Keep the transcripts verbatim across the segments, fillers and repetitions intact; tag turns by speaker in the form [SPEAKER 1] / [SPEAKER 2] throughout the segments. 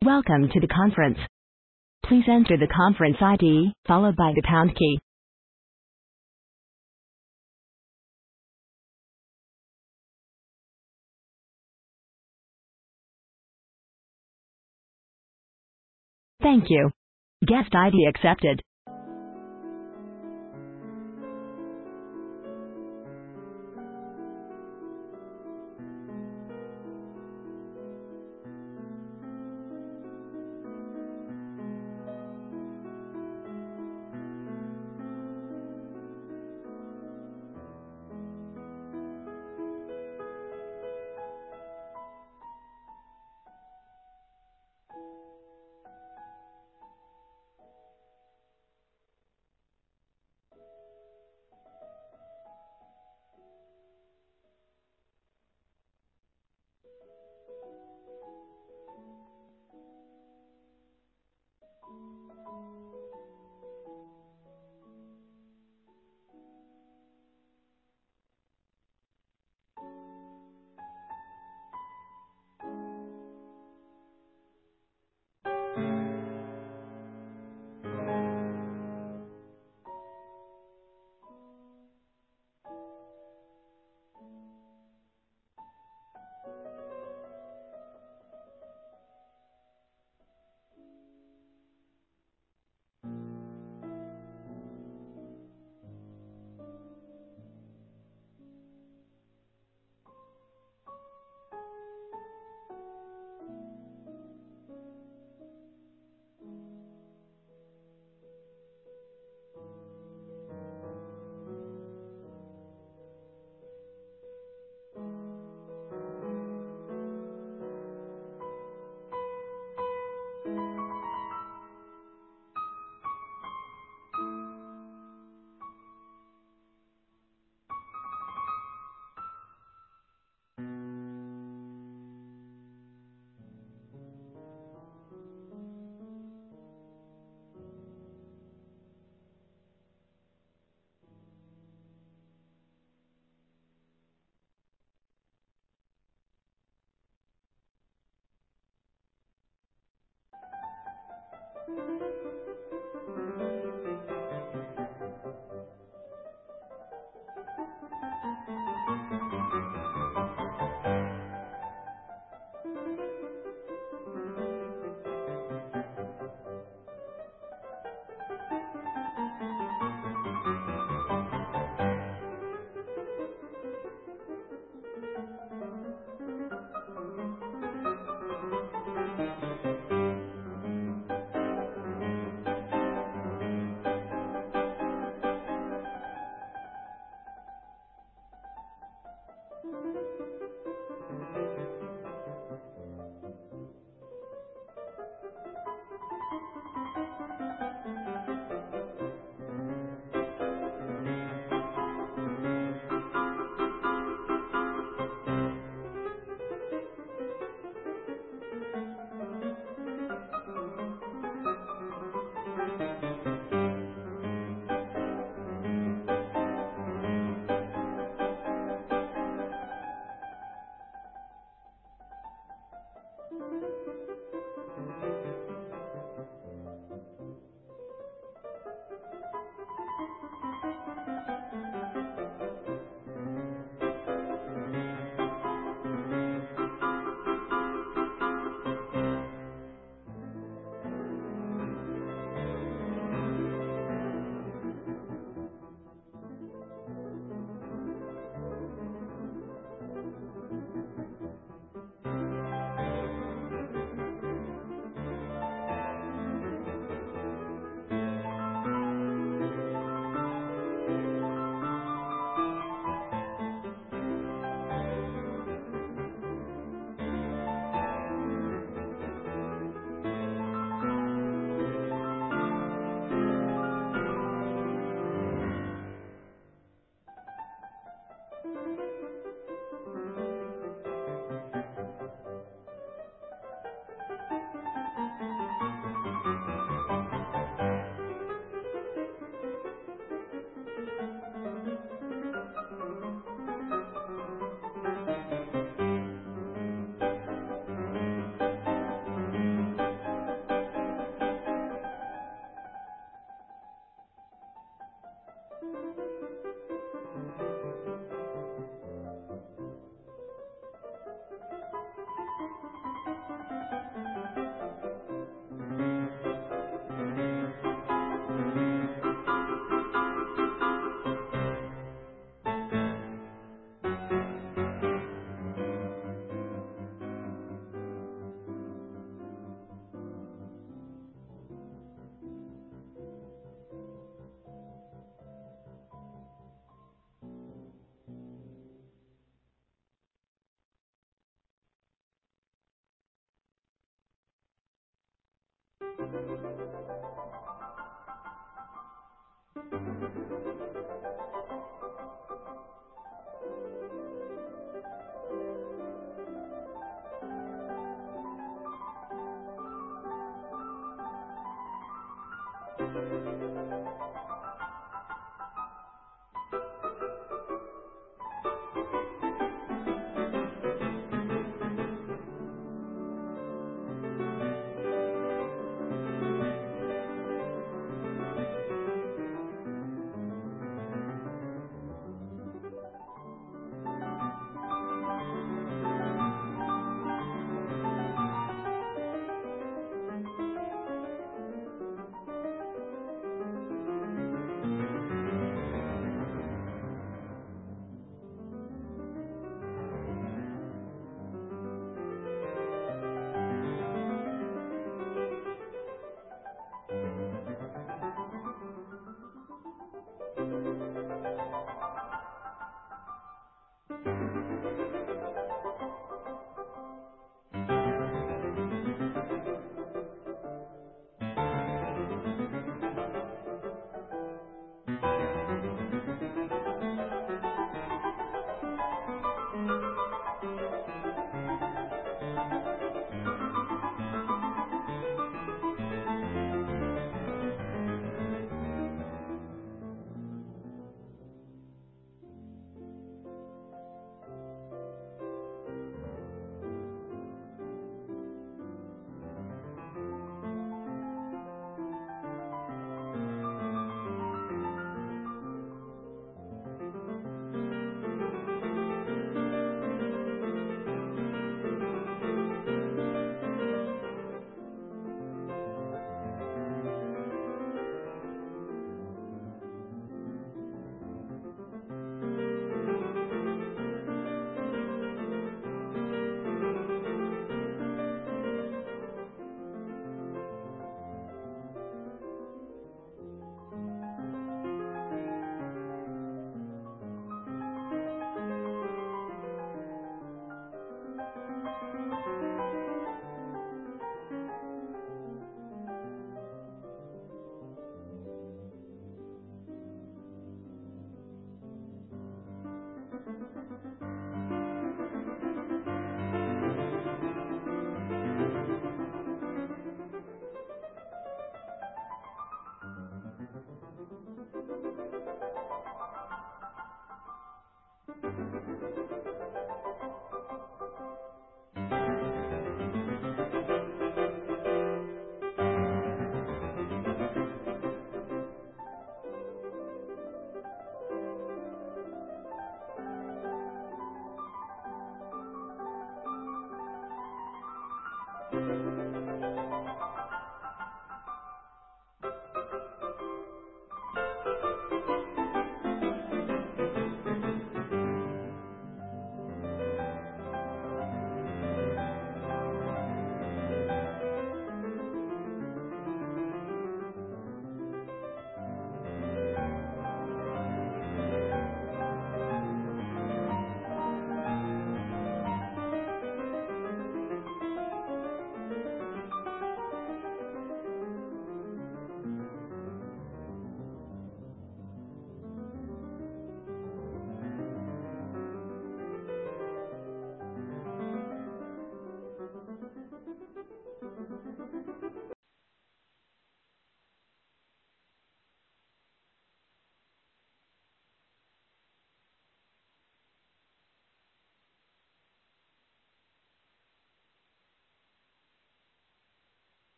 [SPEAKER 1] Welcome to the conference. Please enter the conference I D, followed by the pound key. Thank you. Guest I D accepted.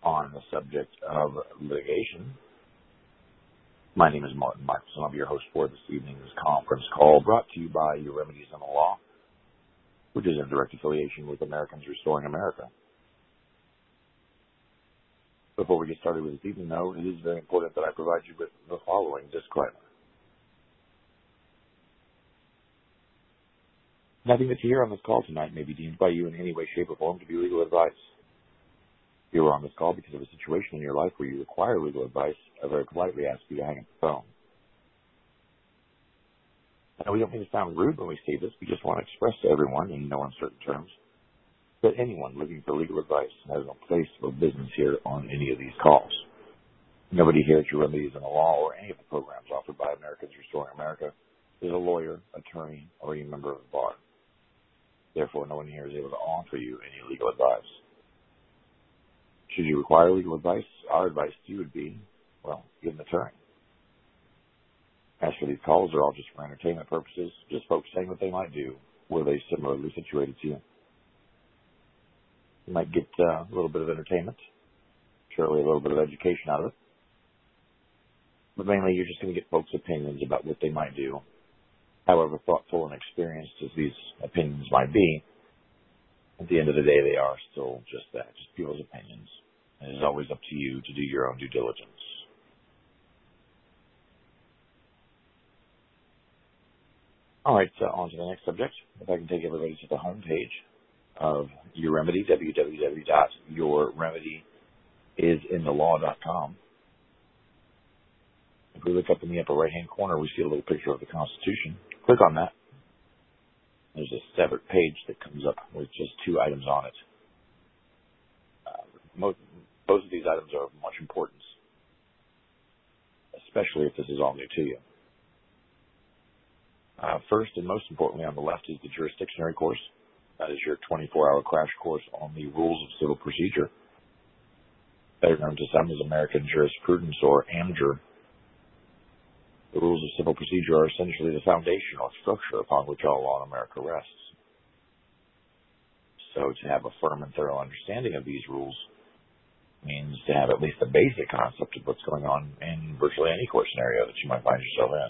[SPEAKER 2] on the subject of litigation. My name is Martin Marks, and I'll be your host for this evening's conference call, brought to you by Your Remedies in the Law, which is in direct affiliation with Americans Restoring America. Before we get started with this evening, though, it is very important that I provide you with the following disclaimer. Nothing that you hear on this call tonight may be deemed by you in any way, shape, or form to be legal advice. If you are on this call because of a situation in your life where you require legal advice, I very politely ask you to hang up the phone. Now, we don't mean to sound rude when we say this. We just want to express to everyone, in no uncertain terms, that anyone looking for legal advice has no place or business here on any of these calls. Nobody here at Your Remedies in the Law or any of the programs offered by Americans Restoring America is a lawyer, attorney, or any member of the bar. Therefore, no one here is able to offer you any legal advice. Should you require legal advice, our advice to you would be, well, get an attorney. As for these calls, they're all just for entertainment purposes, just folks saying what they might do were they similarly situated to you. You might get uh, a little bit of entertainment, surely a little bit of education out of it. But mainly you're just going to get folks' opinions about what they might do. However thoughtful and experienced as these opinions might be, at the end of the day, they are still just that, just people's opinions. And it is always up to you to do your own due diligence. All right, so on to the next subject. If I can take everybody to the home page of Your Remedy, w w w dot your remedy is in the law dot com. If we look up in the upper right-hand corner, we see a little picture of the Constitution. Click on that. There's a separate page that comes up with just two items on it. Uh, most, both of these items are of much importance, especially if this is all new to you. Uh, first and most importantly on the left is the jurisdictionary course. That is your twenty-four hour crash course on the rules of civil procedure, better known to some as American Jurisprudence or AMJUR. The rules of civil procedure are essentially the foundational structure upon which all law in America rests. So to have a firm and thorough understanding of these rules means to have at least a basic concept of what's going on in virtually any court scenario that you might find yourself in.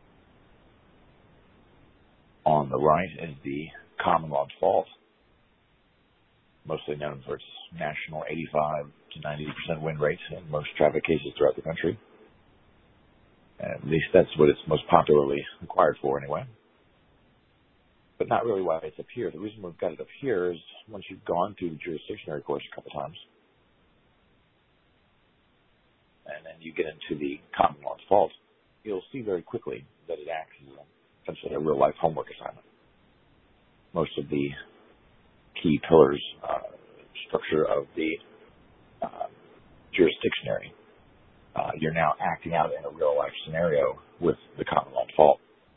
[SPEAKER 2] On the right is the common law default, mostly known for its national eighty-five to ninety percent win rate in most traffic cases throughout the country. At least that's what it's most popularly required for anyway. But not really why it's up here. The reason we've got it up here is once you've gone through the jurisdictionary course a couple times, and then you get into the common law default, you'll see very quickly that it acts as a, essentially a real-life homework assignment. Most of the key pillars, uh, structure of the uh, jurisdictionary, Uh, you're now acting out in a real-life scenario with the common law default.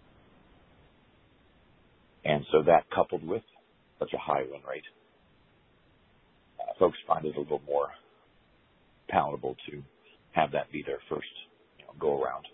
[SPEAKER 2] And so that coupled with such a high win rate, uh, folks find it a little more palatable to have that be their first you know, go-around.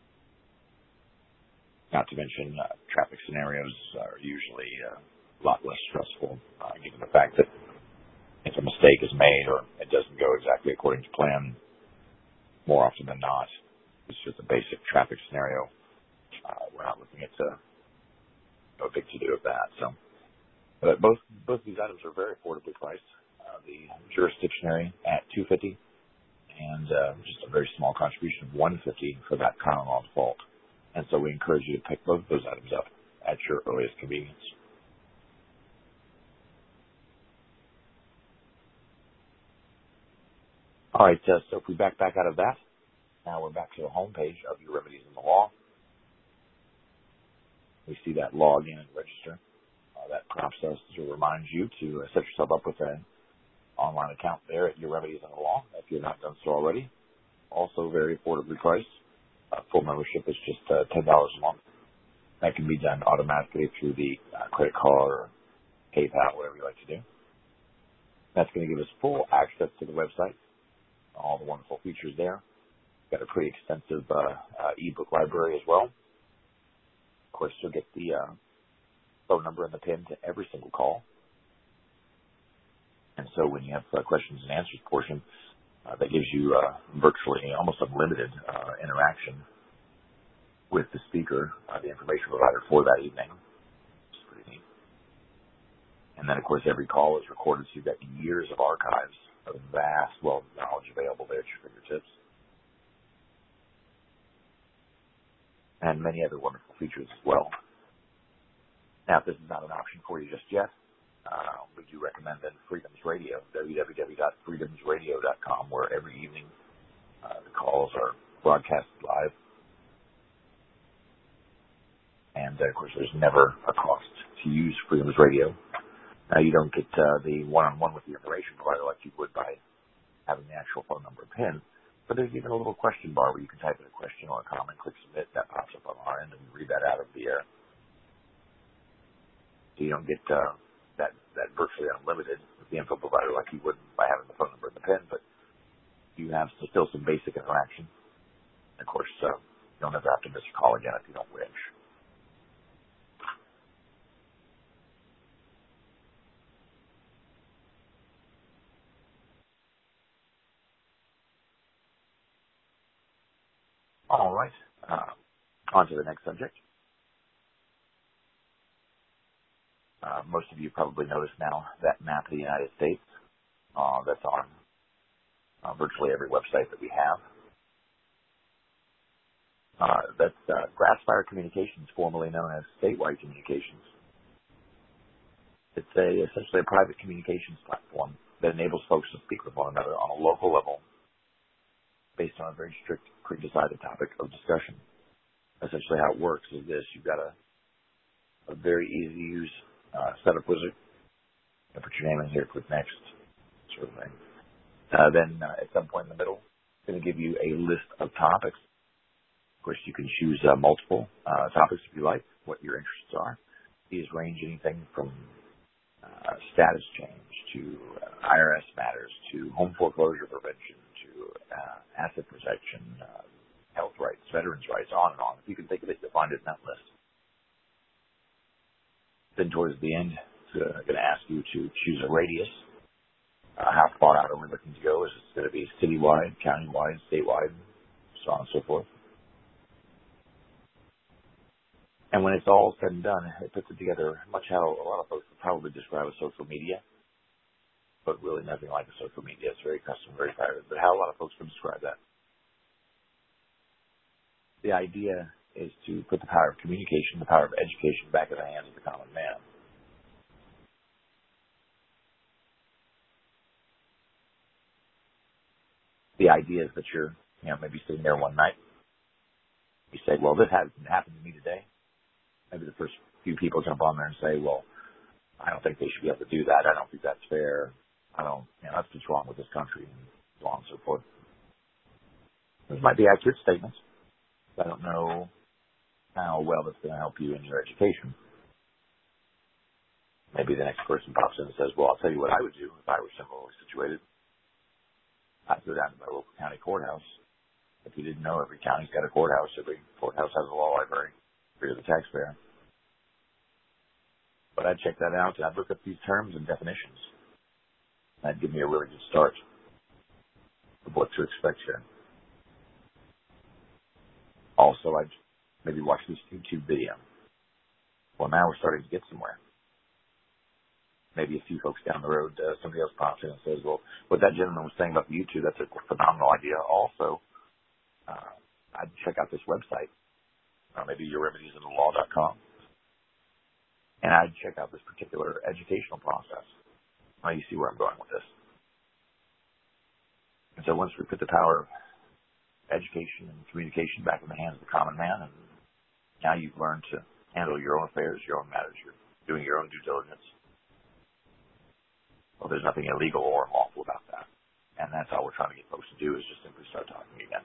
[SPEAKER 2] Not to mention uh, traffic scenarios are usually uh, a lot less stressful, uh, given the fact that if a mistake is made or it doesn't go exactly according to plan, more often than not, it's just a basic traffic scenario. Uh, we're not looking at uh, no big to-do of that. So, but both both these items are very affordably priced. Uh, the jurisdictionary at two hundred fifty dollars and uh, just a very small contribution of one hundred fifty dollars for that common law default. And so we encourage you to pick both of those items up at your earliest convenience. All right, uh, so if we back back out of that, now we're back to the home page of Your Remedies in the Law. We see that log in and register. Uh, that prompts us to remind you to uh, set yourself up with an online account there at Your Remedies in the Law, if you've not done so already. Also very affordably priced. Uh, full membership is just uh, ten dollars a month. That can be done automatically through the uh, credit card or PayPal, whatever you like to do. That's going to give us full access to the website, all the wonderful features there. Got a pretty extensive uh, uh, ebook library as well. Of course, you'll get the uh, phone number and the PIN to every single call. And so when you have uh, questions and answers portion, uh, that gives you uh, virtually almost unlimited uh, interaction with the speaker, uh, the information provider for that evening. It's pretty neat. And then, of course, every call is recorded, so you've got years of archives of vast wealth of knowledge available there at your fingertips. And many other wonderful features as well. Now, if this is not an option for you just yet, uh, we do recommend then Freedoms Radio, w w w dot freedoms radio dot com, where every evening uh, the calls are broadcasted live. And, uh, of course, there's never a cost to use Freedoms Radio. Now, you don't get uh, the one-on-one with the information provider like you would by having the actual phone number and PIN, but there's even a little question bar where you can type in a question or a comment, click submit, that pops up on our end, and we read that out of the air. So you don't get uh, that, that virtually unlimited with the info provider like you would by having the phone number and the PIN, but you have still some basic interaction. And of course, uh, you'll never have to miss a call again if you don't wish. All right. Uh, on to the next subject. Uh, most of you probably noticed now that map of the United States uh, that's on uh, virtually every website that we have. Uh, that's uh, Grassfire Communications, formerly known as Statewide Communications. It's a, essentially a private communications platform that enables folks to speak with one another on a local level based on a very strict, pre-decided topic of discussion. Essentially how it works is this. You've got a, a very easy-to-use uh, setup wizard. You put your name in here, click next, sort of thing. Uh, then uh, at some point in the middle, it's going to give you a list of topics. Of course, you can choose uh, multiple uh, topics if you like, what your interests are. These range anything from uh, status change to uh, I R S matters to home foreclosure prevention to uh, asset protection, uh, health rights, veterans' rights, on and on. If you can think of it, you'll find it in that list. Then towards the end, it's uh, going to ask you to choose a radius. Uh, how far out are we looking to go? Is it going to be citywide, countywide, statewide, so on and so forth? And when it's all said and done, it puts it together much how a lot of folks would probably describe as social media, but really nothing like a social media. It's very custom, very private, but how a lot of folks would describe that. The idea is to put the power of communication, the power of education back in the hands of the common man. The idea is that you're, you know, maybe sitting there one night. You say, well, this hasn't happened to me today. Maybe the first few people jump on there and say, well, I don't think they should be able to do that. I don't think that's fair. I don't, you know, that's what's wrong with this country, and so on and so forth. Those might be accurate statements. I don't know how well that's going to help you in your education. Maybe the next person pops in and says, well, I'll tell you what I would do if I were similarly situated. I'd go down to my local county courthouse. If you didn't know, every county's got a courthouse. Every courthouse has a law library. Free to the taxpayer. But I'd check that out, and I'd look up these terms and definitions. That'd give me a really good start of what to expect here. Also, I'd maybe watch this YouTube video. Well, now we're starting to get somewhere. Maybe a few folks down the road, uh, somebody else pops in and says, well, what that gentleman was saying about the YouTube, that's a phenomenal idea. Also, uh, I'd check out this website. Or maybe your remedies in the law dot com. And I'd check out this particular educational process. Now you see where I'm going with this. And so once we put the power of education and communication back in the hands of the common man, and now you've learned to handle your own affairs, your own matters, you're doing your own due diligence. Well, there's nothing illegal or unlawful about that. And that's all we're trying to get folks to do is just simply start talking again.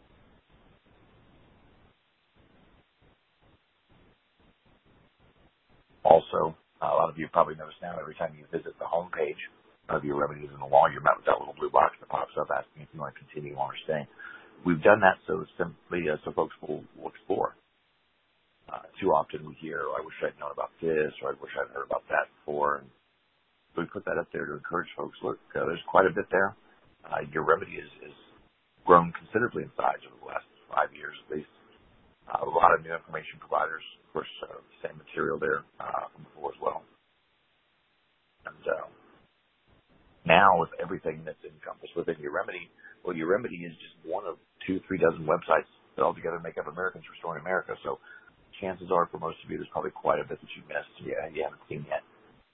[SPEAKER 2] Also, a lot of you probably notice now every time you visit the homepage of your remedies in the law, you're met with that little blue box that pops up asking if you want to continue on or stay. We've done that so simply uh, so folks will, will explore. Uh, too often we hear, oh, I wish I'd known about this, or I wish I'd heard about that before. And so we put that up there to encourage folks, look, uh, there's quite a bit there. Uh, your remedy is, is grown considerably in size over the last five years at least. Uh, a lot of new information providers, of course, uh, same material there uh, from before as well. And uh, now with everything that's encompassed within your remedy, well, your remedy is just one of two, three dozen websites that altogether make up Americans Restoring America. So chances are for most of you, there's probably quite a bit that you missed. Yeah, you haven't seen yet.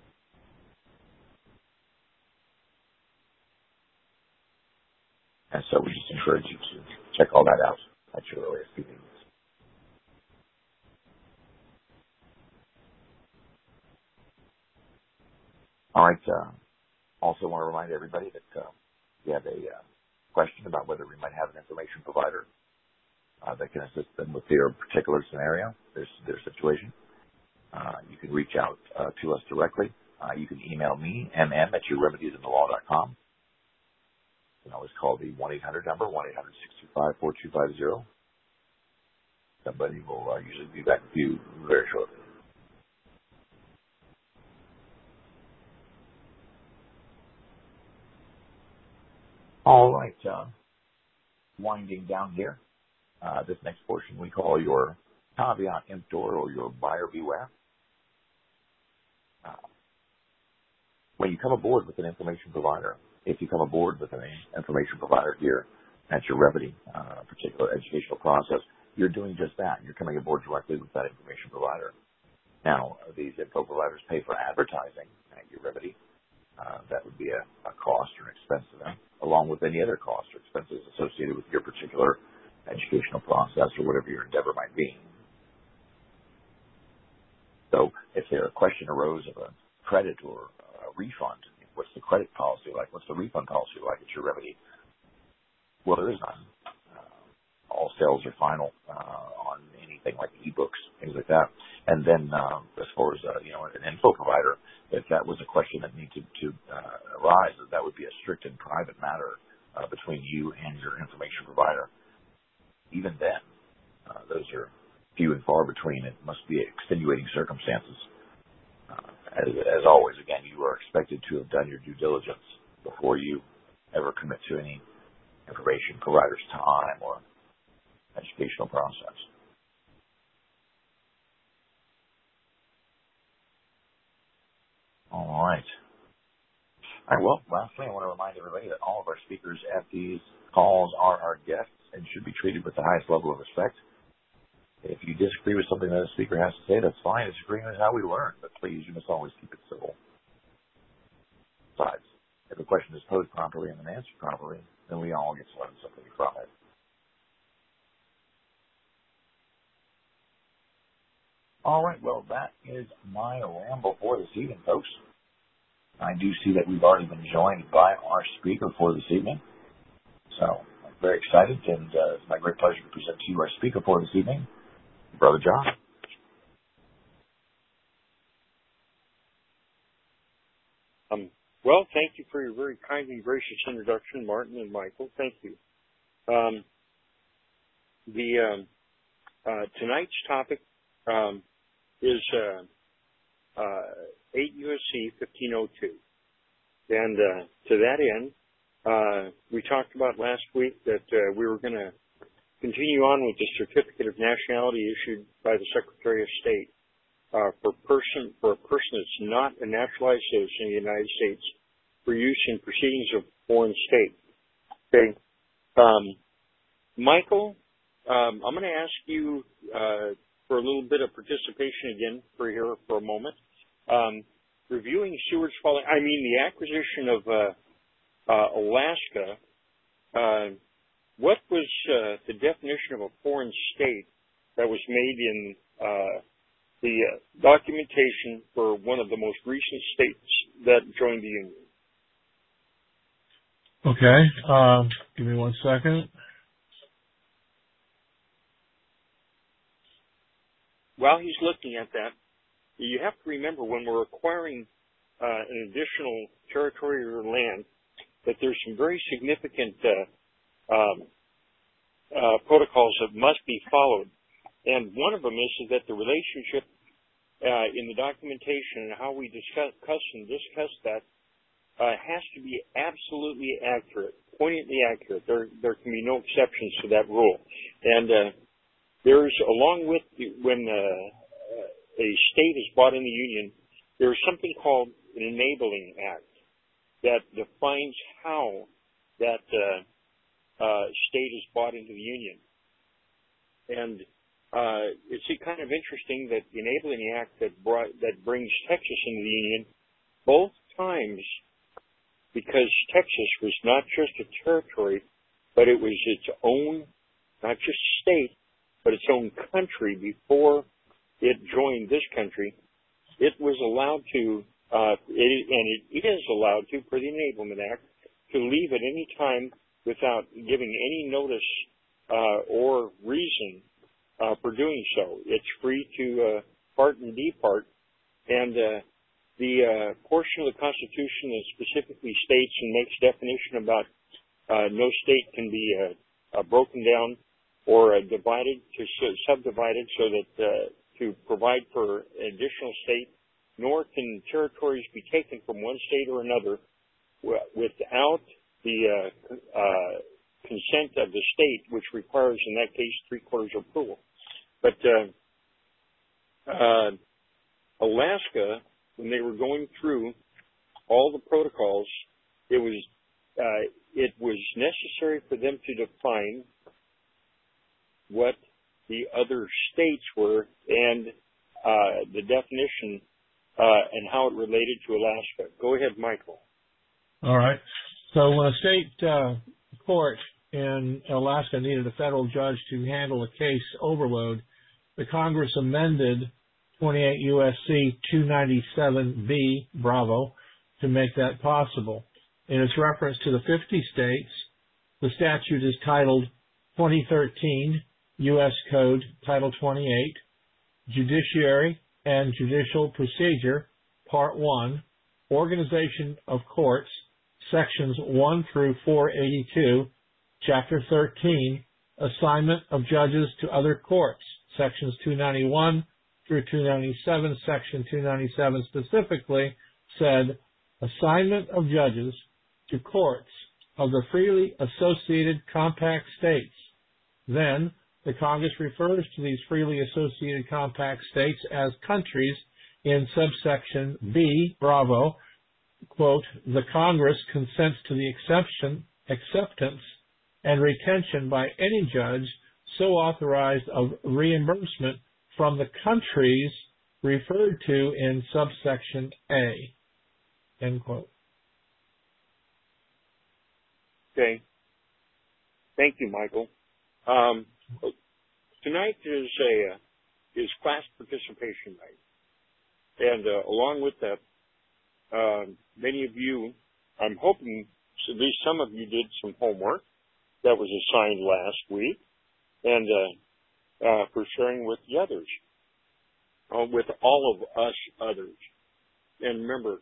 [SPEAKER 2] And so we just encourage you to check all that out at your earliest convenience. All right. Uh, also want to remind everybody that uh, if you have a uh, question about whether we might have an information provider uh, that can assist them with their particular scenario, their, their situation, uh, you can reach out uh, to us directly. Uh, you can email me, m m at your remedies in the law dot com. You can always call the one eight hundred number, one eight hundred six two five four two five zero. Somebody will uh, usually be back with you very shortly. All right. Uh, winding down here. Uh, this next portion we call your caveat emptor or your buyer beware. Uh, when you come aboard with an information provider, if you come aboard with an information provider here at your remedy, uh, particular educational process, you're doing just that. You're coming aboard directly with that information provider. Now, these info providers pay for advertising at your remedy. Uh, that would be a, a cost or an expense to them, along with any other costs or expenses associated with your particular educational process or whatever your endeavor might be. So if there a question arose of a credit or a refund, what's the credit policy like? What's the refund policy like at your remedy? Well, there is none. Uh, all sales are final uh, on anything like ebooks, things like that. And then uh, as far as uh, you know, an info provider, if that was a question that needed to uh, arise, that would be a strict and private matter uh, between you and your information provider. Even then, uh, those are few and far between. It must be extenuating circumstances. Uh, as, as always, again, you are expected to have done your due diligence before you ever commit to any information provider's time or educational process. All right. All right. Well, lastly, I want to remind everybody that all of our speakers at these calls are our guests and should be treated with the highest level of respect. If you disagree with something that a speaker has to say, that's fine. Disagreement is how we learn, but please, you must always keep it civil. Besides, if a question is posed properly and then answered properly, then we all get to learn something from it. All right. Well, that is my ramble for this evening, folks. I do see that we've already been joined by our speaker for this evening. So I'm very excited, and uh, it's my great pleasure to present to you our speaker for this evening, Brother John.
[SPEAKER 3] Um, well, thank you for your very kind and gracious introduction, Martin and Michael. Thank you. Um, the um, uh, tonight's topic um, is uh, uh, eight U S C fifteen oh two, and uh, to that end, uh, we talked about last week that uh, we were going to continue on with the certificate of nationality issued by the Secretary of State uh, for person for a person that's not a naturalized citizen of the United States for use in proceedings of foreign state. Okay, um, Michael, um, I'm going to ask you uh, for a little bit of participation again for here for a moment. Um, reviewing Seward's Falling, I mean the acquisition of uh, uh, Alaska. Uh, what was uh, the definition of a foreign state that was made in uh, the uh, documentation for one of the most recent states that joined the Union?
[SPEAKER 4] Okay, um, give me one second.
[SPEAKER 3] While he's looking at that, you have to remember when we're acquiring uh, an additional territory or land that there's some very significant uh, um, uh, protocols that must be followed. And one of them is, is that the relationship uh, in the documentation and how we discuss and discuss that uh, has to be absolutely accurate. poignantly accurate. There, there can be no exceptions to that rule. And uh, there's, along with the, when uh, a state is brought in the Union, there's something called an enabling act that defines how that uh, uh, state is brought into the Union. And uh, it's kind of interesting that the enabling act that brought that brings Texas into the Union, both times, because Texas was not just a territory, but it was its own, not just state, but its own country before it joined this country. It was allowed to, uh, it, and it is allowed to, per the Enablement Act, to leave at any time without giving any notice uh, or reason uh, for doing so. It's free to uh, part and depart. And uh, the uh, portion of the Constitution that specifically states and makes definition about uh, no state can be uh, uh, broken down or uh, divided to subdivided so that uh, to provide for an additional state, nor can territories be taken from one state or another w- without the uh, uh, consent of the state, which requires, in that case, three-quarters approval. But uh, uh, Alaska, when they were going through all the protocols, it was uh, it was necessary for them to define what the other states were and uh, the definition uh, and how it related to Alaska. Go ahead, Michael.
[SPEAKER 4] All right. So when a state uh, court in Alaska needed a federal judge to handle a case overload, the Congress amended twenty-eight U S C two ninety-seven B, Bravo, to make that possible. In its reference to the fifty states, the statute is titled twenty thirteen U S Code Title twenty-eight, Judiciary and Judicial Procedure, Part one, Organization of Courts, Sections one through four eighty-two, Chapter thirteen, Assignment of Judges to Other Courts, Sections two ninety-one through two ninety-seven. Section two ninety-seven specifically said assignment of judges to courts of the freely associated compact states. Then, the Congress refers to these freely associated compact states as countries in subsection B, Bravo, quote, the Congress consents to the exception, acceptance and retention by any judge so authorized of reimbursement from the countries referred to in subsection A, end quote.
[SPEAKER 3] Okay. Thank you, Michael. Um, tonight is a uh, is class participation night, and uh, along with that, uh, many of you, I'm hoping at least some of you did some homework that was assigned last week, and uh, uh, for sharing with the others, uh, with all of us others. And remember,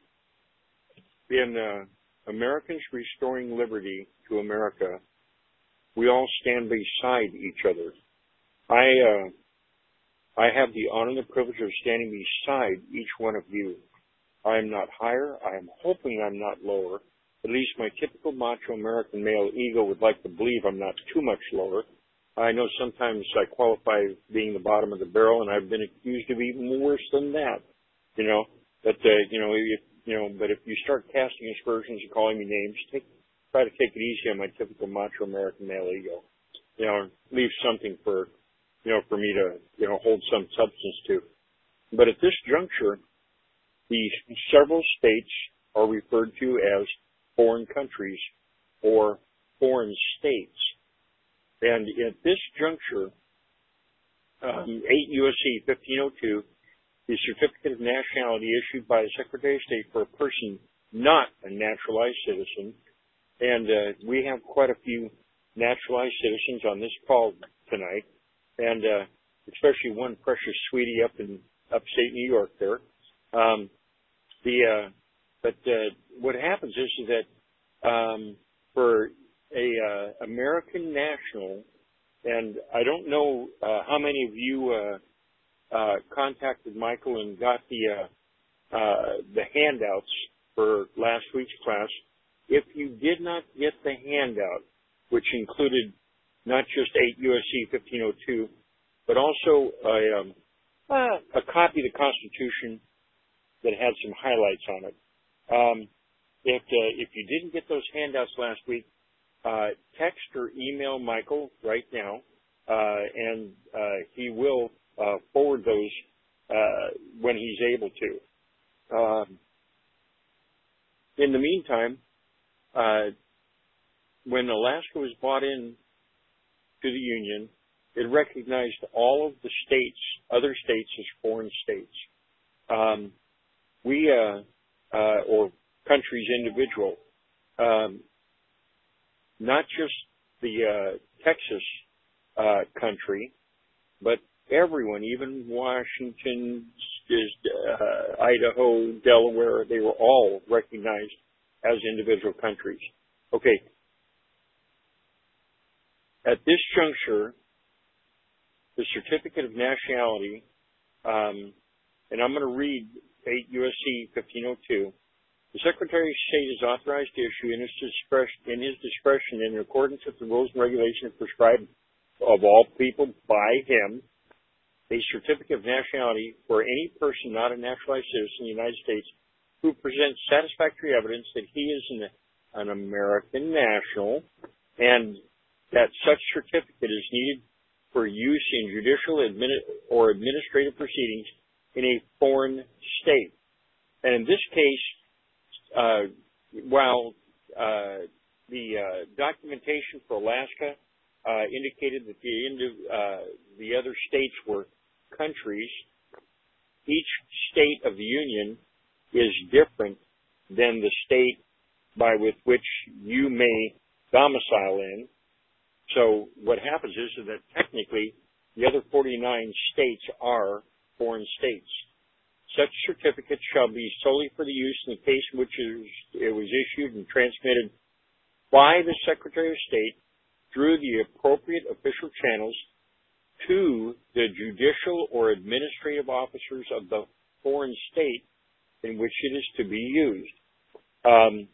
[SPEAKER 3] in uh, Americans Restoring Liberty to America, we all stand beside each other. I uh, I have the honor and the privilege of standing beside each one of you. I am not higher. I am hoping I'm not lower. At least my typical macho American male ego would like to believe I'm not too much lower. I know sometimes I qualify as being the bottom of the barrel, and I've been accused of even worse than that. You know, but uh, you know, if, you know, but if you start casting aspersions and calling me names, take try to take it easy on my typical macho American male ego. You know, leave something for, you know, for me to, you know, hold some substance to. But at this juncture, the several states are referred to as foreign countries or foreign states. And at this juncture, um, eight U S C fifteen oh two, the certificate of nationality issued by the Secretary of State for a person not a naturalized citizen. And uh, we have quite a few naturalized citizens on this call tonight, and uh, especially one precious sweetie up in upstate New York there. Um, the uh, but uh, what happens is, is that um, for a uh, American national, and I don't know uh, how many of you uh, uh, contacted Michael and got the uh, uh, the handouts for last week's class. if you did not get the handout, which included not just eight U S C fifteen oh two, but also a, um, uh, a copy of the Constitution that had some highlights on it. Um, if uh, if you didn't get those handouts last week, uh, text or email Michael right now, uh, and uh, he will uh, forward those uh, when he's able to. Um, in the meantime, uh, when Alaska was brought in to the Union, it recognized all of the states, other states, as foreign states. Um, we, uh, uh, or countries individual, um, not just the uh, Texas uh, country, but everyone, even Washington, uh, Idaho, Delaware, they were all recognized as individual countries. Okay. At this juncture, the Certificate of Nationality, um, and I'm going to read eight U S C fifteen oh two, the Secretary of State is authorized to issue in his discretion, in his discretion in accordance with the rules and regulations prescribed of all people by him, a certificate of nationality for any person not a naturalized citizen of the United States who presents satisfactory evidence that he is an, an American national and that such certificate is needed for use in judicial admini- or administrative proceedings in a foreign state. And in this case, uh, while uh, the uh, documentation for Alaska uh, indicated that the, indi- uh, the other states were countries, each state of the Union is different than the state by with which you may domicile in. So what happens is that technically the other forty-nine states are foreign states. Such certificates shall be solely for the use in the case in which it was issued and transmitted by the Secretary of State through the appropriate official channels to the judicial or administrative officers of the foreign state in which it is to be used. Um,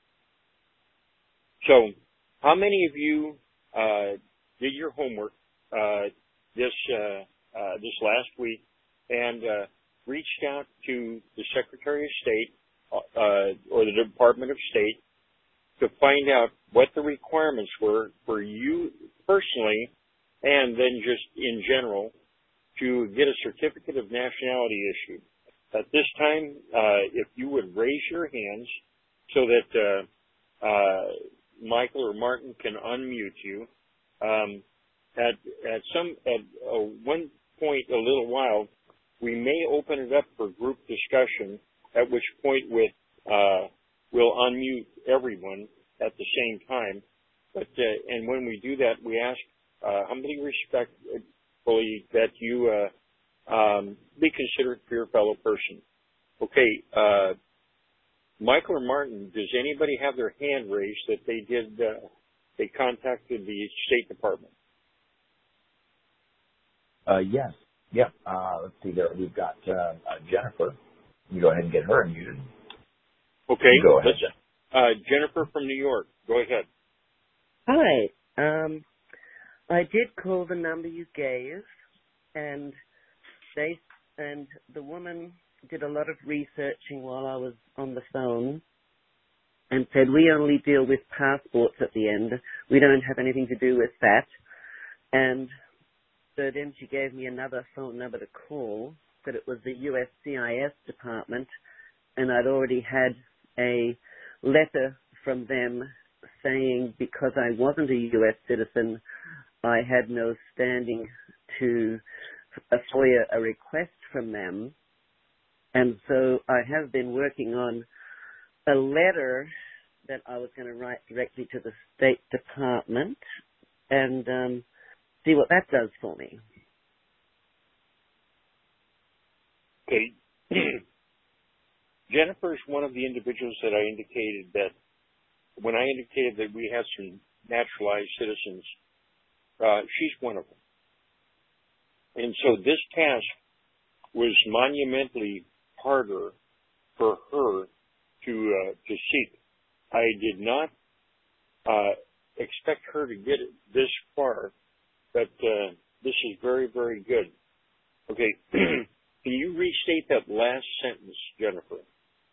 [SPEAKER 3] so how many of you uh, did your homework uh, this uh, uh, this last week and uh, reached out to the Secretary of State uh, or the Department of State to find out what the requirements were for you personally and then just in general to get a certificate of nationality issued? At this time, uh, if you would raise your hands so that uh, uh, Michael or Martin can unmute you. Um, at at some at uh, one point, a little while, we may open it up for group discussion. At which point, with uh, we'll unmute everyone at the same time. But uh, and when we do that, we ask uh, humbly, respectfully that you uh, um, be considerate for your fellow person. Okay. Uh, Michael or Martin, does anybody have their hand raised that they did, uh, they contacted the State Department?
[SPEAKER 2] Uh, yes. Yep. Uh, let's see there. We've got, uh, uh, Jennifer. You go ahead and get her unmuted.
[SPEAKER 3] Okay.
[SPEAKER 2] Go ahead.
[SPEAKER 3] Uh, Jennifer from New York. Go ahead.
[SPEAKER 5] Hi. Um, I did call the number you gave, and they, and the woman did a lot of researching while I was on the phone and said, we only deal with passports at the end. We don't have anything to do with that. And so then she gave me another phone number to call, that it was the U S C I S department, and I'd already had a letter from them saying because I wasn't a U S citizen, I had no standing to a FOIA a request from them. And so I have been working on a letter that I was going to write directly to the State Department and um, see what that does for me.
[SPEAKER 3] Okay. Jennifer is one of the individuals that I indicated that when I indicated that we have some naturalized citizens, uh, she's one of them. And so this task was monumentally harder for her to uh, to seek. I did not uh, expect her to get it this far, but uh, this is very, very good. Okay, can you restate that last sentence, Jennifer?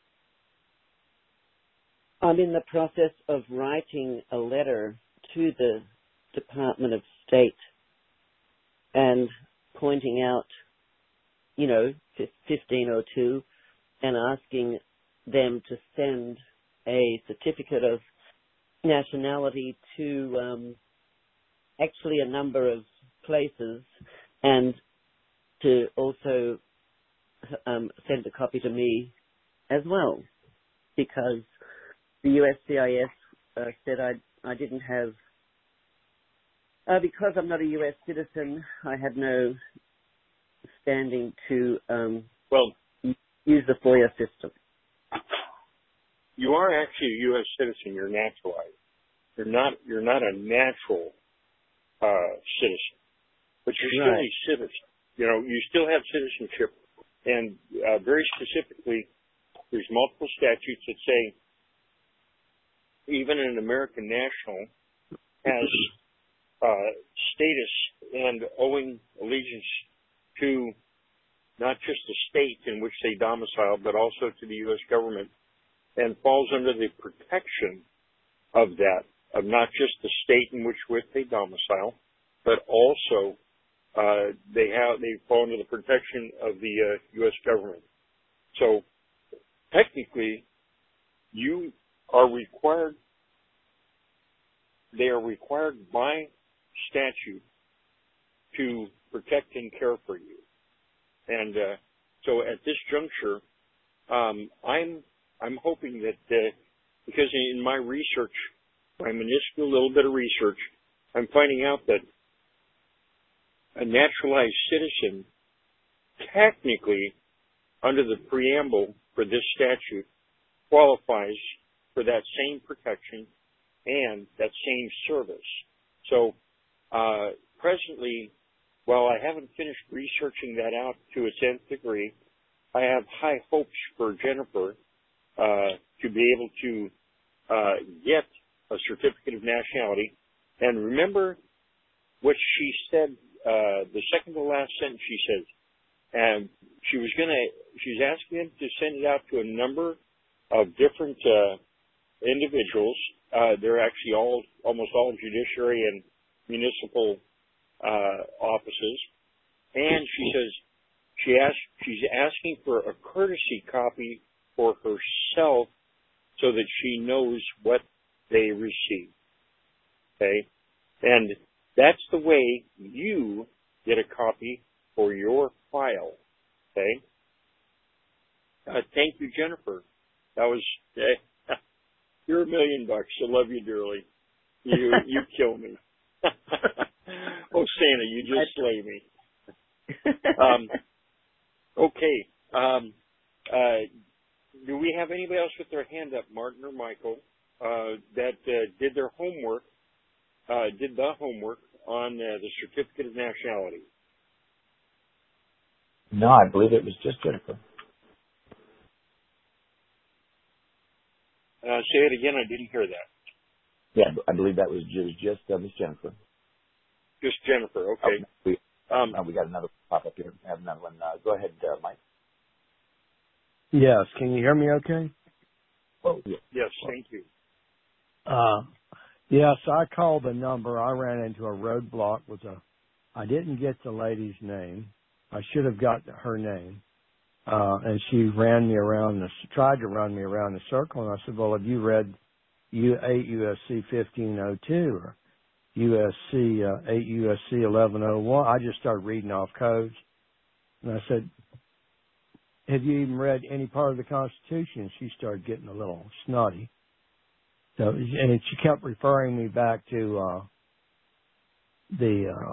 [SPEAKER 5] I'm in the process of writing a letter to the Department of State and pointing out, you know, fifteen oh two and asking them to send a certificate of nationality to um, actually a number of places, and to also um, send a copy to me as well, because the U S C I S uh, said I I didn't have, uh, because I'm not a U S citizen, I had no standing to um,
[SPEAKER 3] well
[SPEAKER 5] use the FOIA system.
[SPEAKER 3] You are actually a U S citizen. You're naturalized. You're not. You're not a natural uh, citizen, but you're still
[SPEAKER 5] Right.
[SPEAKER 3] a citizen. You know, you still have citizenship, and uh, very specifically, there's multiple statutes that say even an American national has uh, status and owing allegiance to not just the state in which they domicile, but also to the U S government, and falls under the protection of that, of not just the state in which, which they domicile, but also uh, they have they fall under the protection of the uh, U S government. So technically, you are required, they are required by statute to protect and care for you. And uh, so at this juncture, um, I'm I'm hoping that, uh, because in my research, my minuscule little bit of research, I'm finding out that a naturalized citizen technically, under the preamble for this statute, qualifies for that same protection and that same service. So uh, presently, while I haven't finished researching that out to its nth degree, I have high hopes for Jennifer uh, to be able to uh, get a certificate of nationality. And remember what she said, uh, the second to last sentence she says, and she was going to, she's asking him to send it out to a number of different uh, individuals. Uh, they're actually all, almost all judiciary and municipal uh, offices. And she says she asked, she's asking for a courtesy copy for herself so that she knows what they received. Okay? And that's the way you get a copy for your file. Okay? Uh, thank you, Jennifer. That was, uh, you're a million bucks. I love you dearly. You, you kill me. Oh, Santa, you just slay me. Um, okay. Um, uh, do we have anybody else with their hand up, Martin or Michael, uh, that uh, did their homework, uh, did the homework on uh, the certificate of nationality?
[SPEAKER 2] No, I believe it was just Jennifer.
[SPEAKER 3] Uh, say it again. I didn't hear that.
[SPEAKER 2] Yeah, I believe that was just, just uh, Miss Jennifer.
[SPEAKER 3] Just Jennifer. Okay.
[SPEAKER 2] Oh, we,
[SPEAKER 3] um,
[SPEAKER 2] oh, we got another pop up here. I have another one. Uh, go ahead, uh, Mike.
[SPEAKER 6] Yes. Can you hear me okay?
[SPEAKER 2] Oh, yeah.
[SPEAKER 3] Yes, thank you.
[SPEAKER 6] Uh, yes, I called the number. I ran into a roadblock with a, I didn't get the lady's name. I should have got her name. Uh, and she ran me around the, tried to run me around the circle. And I said, well, have you read U, eight U S C fifteen oh two or U S C, uh, eight U S C eleven oh one? I just started reading off codes. And I said, have you even read any part of the Constitution? She started getting a little snotty. So, and she kept referring me back to, uh, the, uh,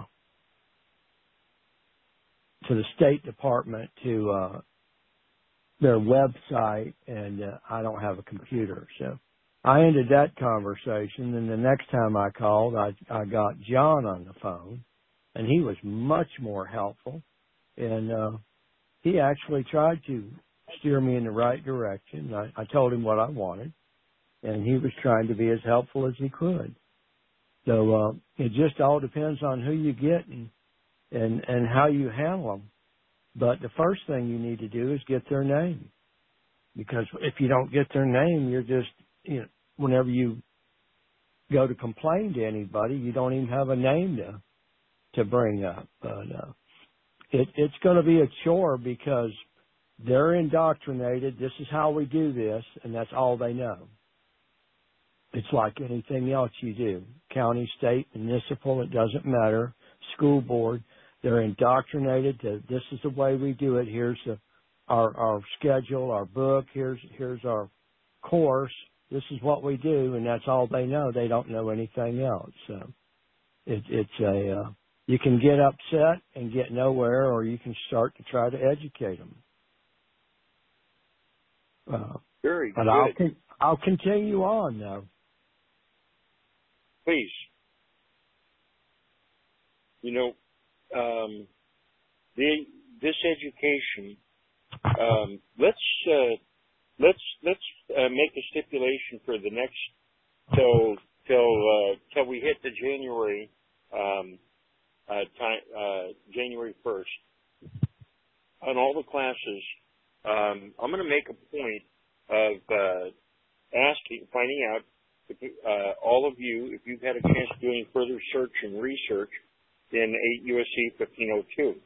[SPEAKER 6] to the State Department, to, uh, their website, and uh, I don't have a computer. So I ended that conversation, and the next time I called, I, I got John on the phone, and he was much more helpful, and uh, he actually tried to steer me in the right direction. I, I told him what I wanted, and he was trying to be as helpful as he could. So uh, it just all depends on who you get and, and, and how you handle them. But the first thing you need to do is get their name. Because if you don't get their name, you're just, you know, whenever you go to complain to anybody, you don't even have a name to to bring up. But uh, it, it's going to be a chore because they're indoctrinated. This is how we do this, and that's all they know. It's like anything else you do. County, state, municipal, it doesn't matter. School board, they're indoctrinated to this is the way we do it. Here's the, our our schedule, our book. Here's here's our course. This is what we do, and that's all they know. They don't know anything else. So it, it's a uh, you can get upset and get nowhere, or you can start to try to educate them. Uh,
[SPEAKER 3] Very
[SPEAKER 6] but
[SPEAKER 3] good.
[SPEAKER 6] I'll con- I'll continue on though.
[SPEAKER 3] Please. You know, um, the, this education. Um, let's uh, let's let's uh, make a stipulation for the next till till uh, till we hit the January um, uh, time uh, January first on all the classes. Um, I'm going to make a point of uh, asking, finding out if, uh, all of you, if you've had a chance to do any further search and research in eight U S C fifteen oh two.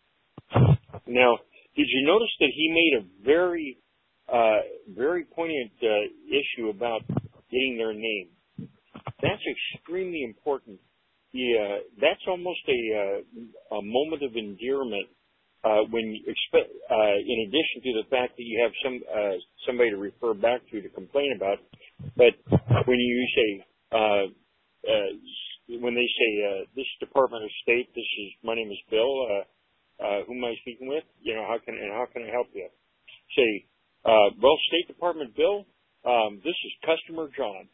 [SPEAKER 3] Now, did you notice that he made a very, uh, very poignant uh, issue about getting their name? That's extremely important. Yeah, that's almost a, uh, a moment of endearment uh, when you expect, uh, in addition to the fact that you have some uh, somebody to refer back to to complain about. But when you say, uh, uh, when they say, uh, this Department of State, this is, my name is Bill. Uh, Uh, who am I speaking with? You know, how can and how can I help you? Say, uh, well, State Department Bill, um, this is Customer John.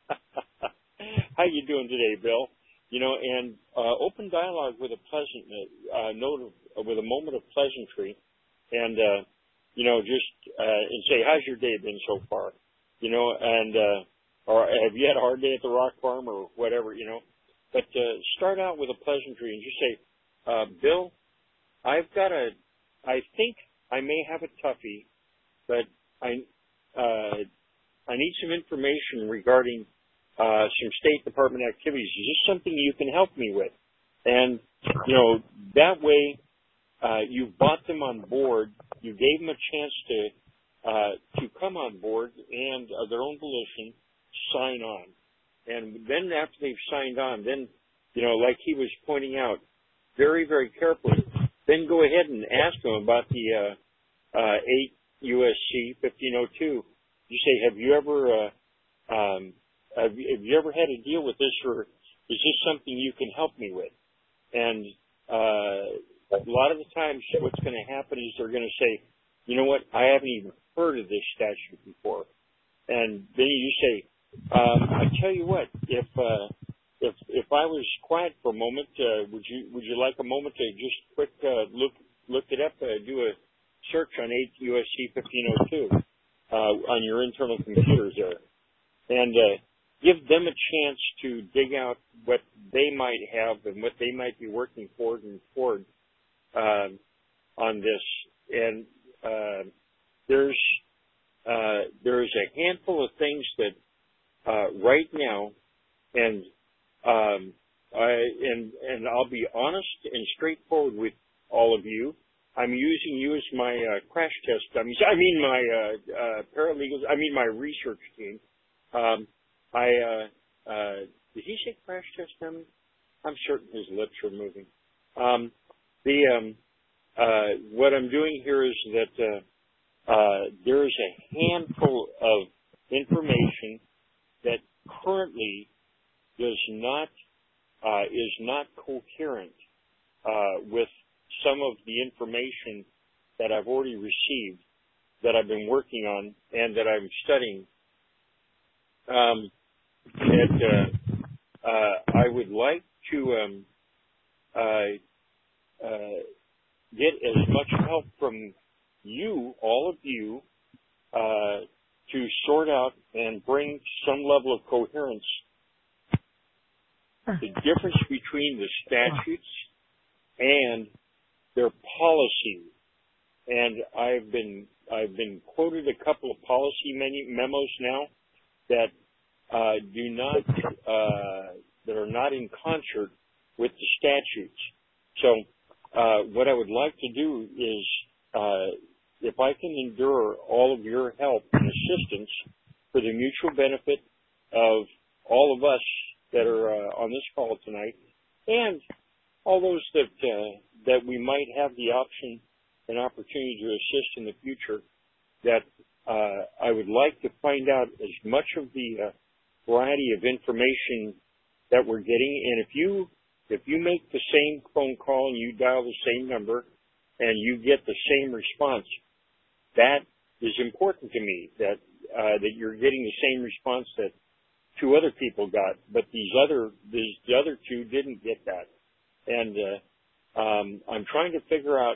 [SPEAKER 3] How you doing today, Bill? You know, and uh, open dialogue with a pleasant uh, note, of, with a moment of pleasantry, and uh, you know, just uh, and say, how's your day been so far? You know, and uh, or have you had a hard day at the rock farm or whatever? You know, but uh, start out with a pleasantry and just say, uh, Bill, I've got a, I think I may have a toughie, but I, uh, I need some information regarding, uh, some State Department activities. Is this something you can help me with? And, you know, that way, uh, you brought them on board. You gave them a chance to, uh, to come on board and of their own volition, sign on. And then after they've signed on, then, you know, like he was pointing out, very, very carefully, then go ahead and ask them about the uh, uh, eight U S C fifteen oh two. You say, have you ever uh, um, have, you, have you ever had to deal with this, or is this something you can help me with? And uh, a lot of the times, what's going to happen is they're going to say, you know what, I haven't even heard of this statute before. And then you say, um, I tell you what, if uh, If if I was quiet for a moment, uh, would you would you like a moment to just quick uh, look look it up, uh, do a search on eight U S C fifteen oh two uh, on your internal computers there, and uh, give them a chance to dig out what they might have and what they might be working forward and forward uh, on this. And uh, there's uh, there's a handful of things that uh, right now, and Um, I, and, and I'll be honest and straightforward with all of you. I'm using you as my uh, crash test dummies. I mean my uh, uh, paralegals. I mean my research team. Um, I uh, uh, did he say crash test dummy? I'm certain his lips are moving. Um, the um, uh, what I'm doing here is that uh, uh, there is a handful of information that currently does not uh, is not coherent uh, with some of the information that I've already received, that I've been working on, and that I'm studying. Um, and uh, uh, I would like to um, uh, uh, get as much help from you, all of you, uh, to sort out and bring some level of coherence the difference between the statutes and their policy. And I've been I've been quoted a couple of policy memos now that uh, do not uh, that are not in concert with the statutes. So uh, what I would like to do is, uh, if I can endure all of your help and assistance for the mutual benefit of all of us that are uh, on this call tonight, and all those that uh, that we might have the option and opportunity to assist in the future, that uh, I would like to find out as much of the uh, variety of information that we're getting. And if you if you make the same phone call and you dial the same number and you get the same response, that is important to me, that uh, that you're getting the same response that two other people got, but these other these the other two didn't get that. And uh, um, I'm trying to figure out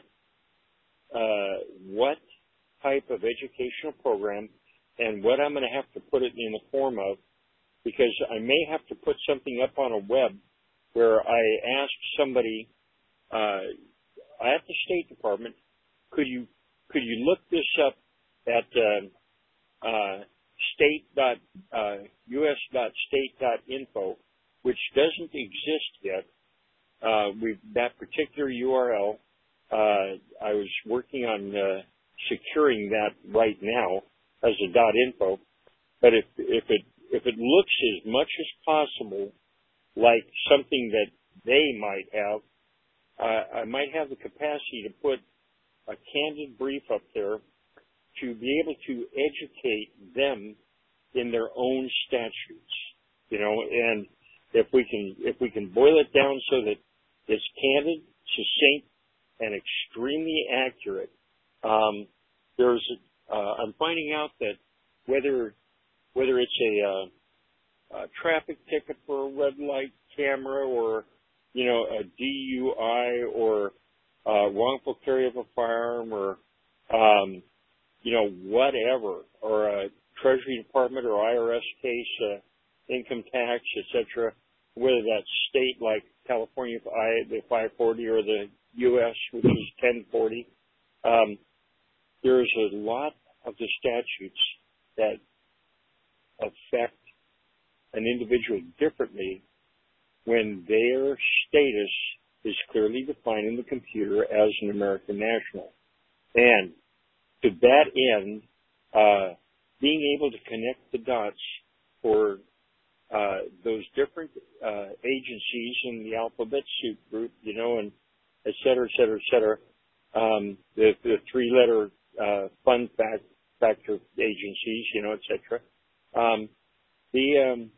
[SPEAKER 3] uh, what type of educational program and what I'm going to have to put it in the form of, because I may have to put something up on a web where I ask somebody uh, at the State Department, could you could you look this up at uh, uh, state dot u s dot state dot info, which doesn't exist yet. Uh, we that particular U R L, uh, I was working on uh, securing that right now as a .info. But if if it if it looks as much as possible like something that they might have, uh, I might have the capacity to put a candid brief up there to be able to educate them in their own statutes, you know, and if we can if we can boil it down so that it's candid, succinct, and extremely accurate. Um, there's uh, I'm finding out that whether whether it's a, uh, a traffic ticket for a red light camera, or you know a D U I, or uh, wrongful carry of a firearm, or um, you know whatever, or a Treasury Department or I R S case, uh, income tax, et cetera, whether that's state like California, the five forty, or the U S, which is ten forty. Um, there's a lot of the statutes that affect an individual differently when their status is clearly defined in the computer as an American national. And to that end, uh, being able to connect the dots for uh, those different uh, agencies in the alphabet soup group, you know, and et cetera, et cetera, et cetera, um, the, the three-letter uh, fun fact, factor agencies, you know, et cetera. Um, the um,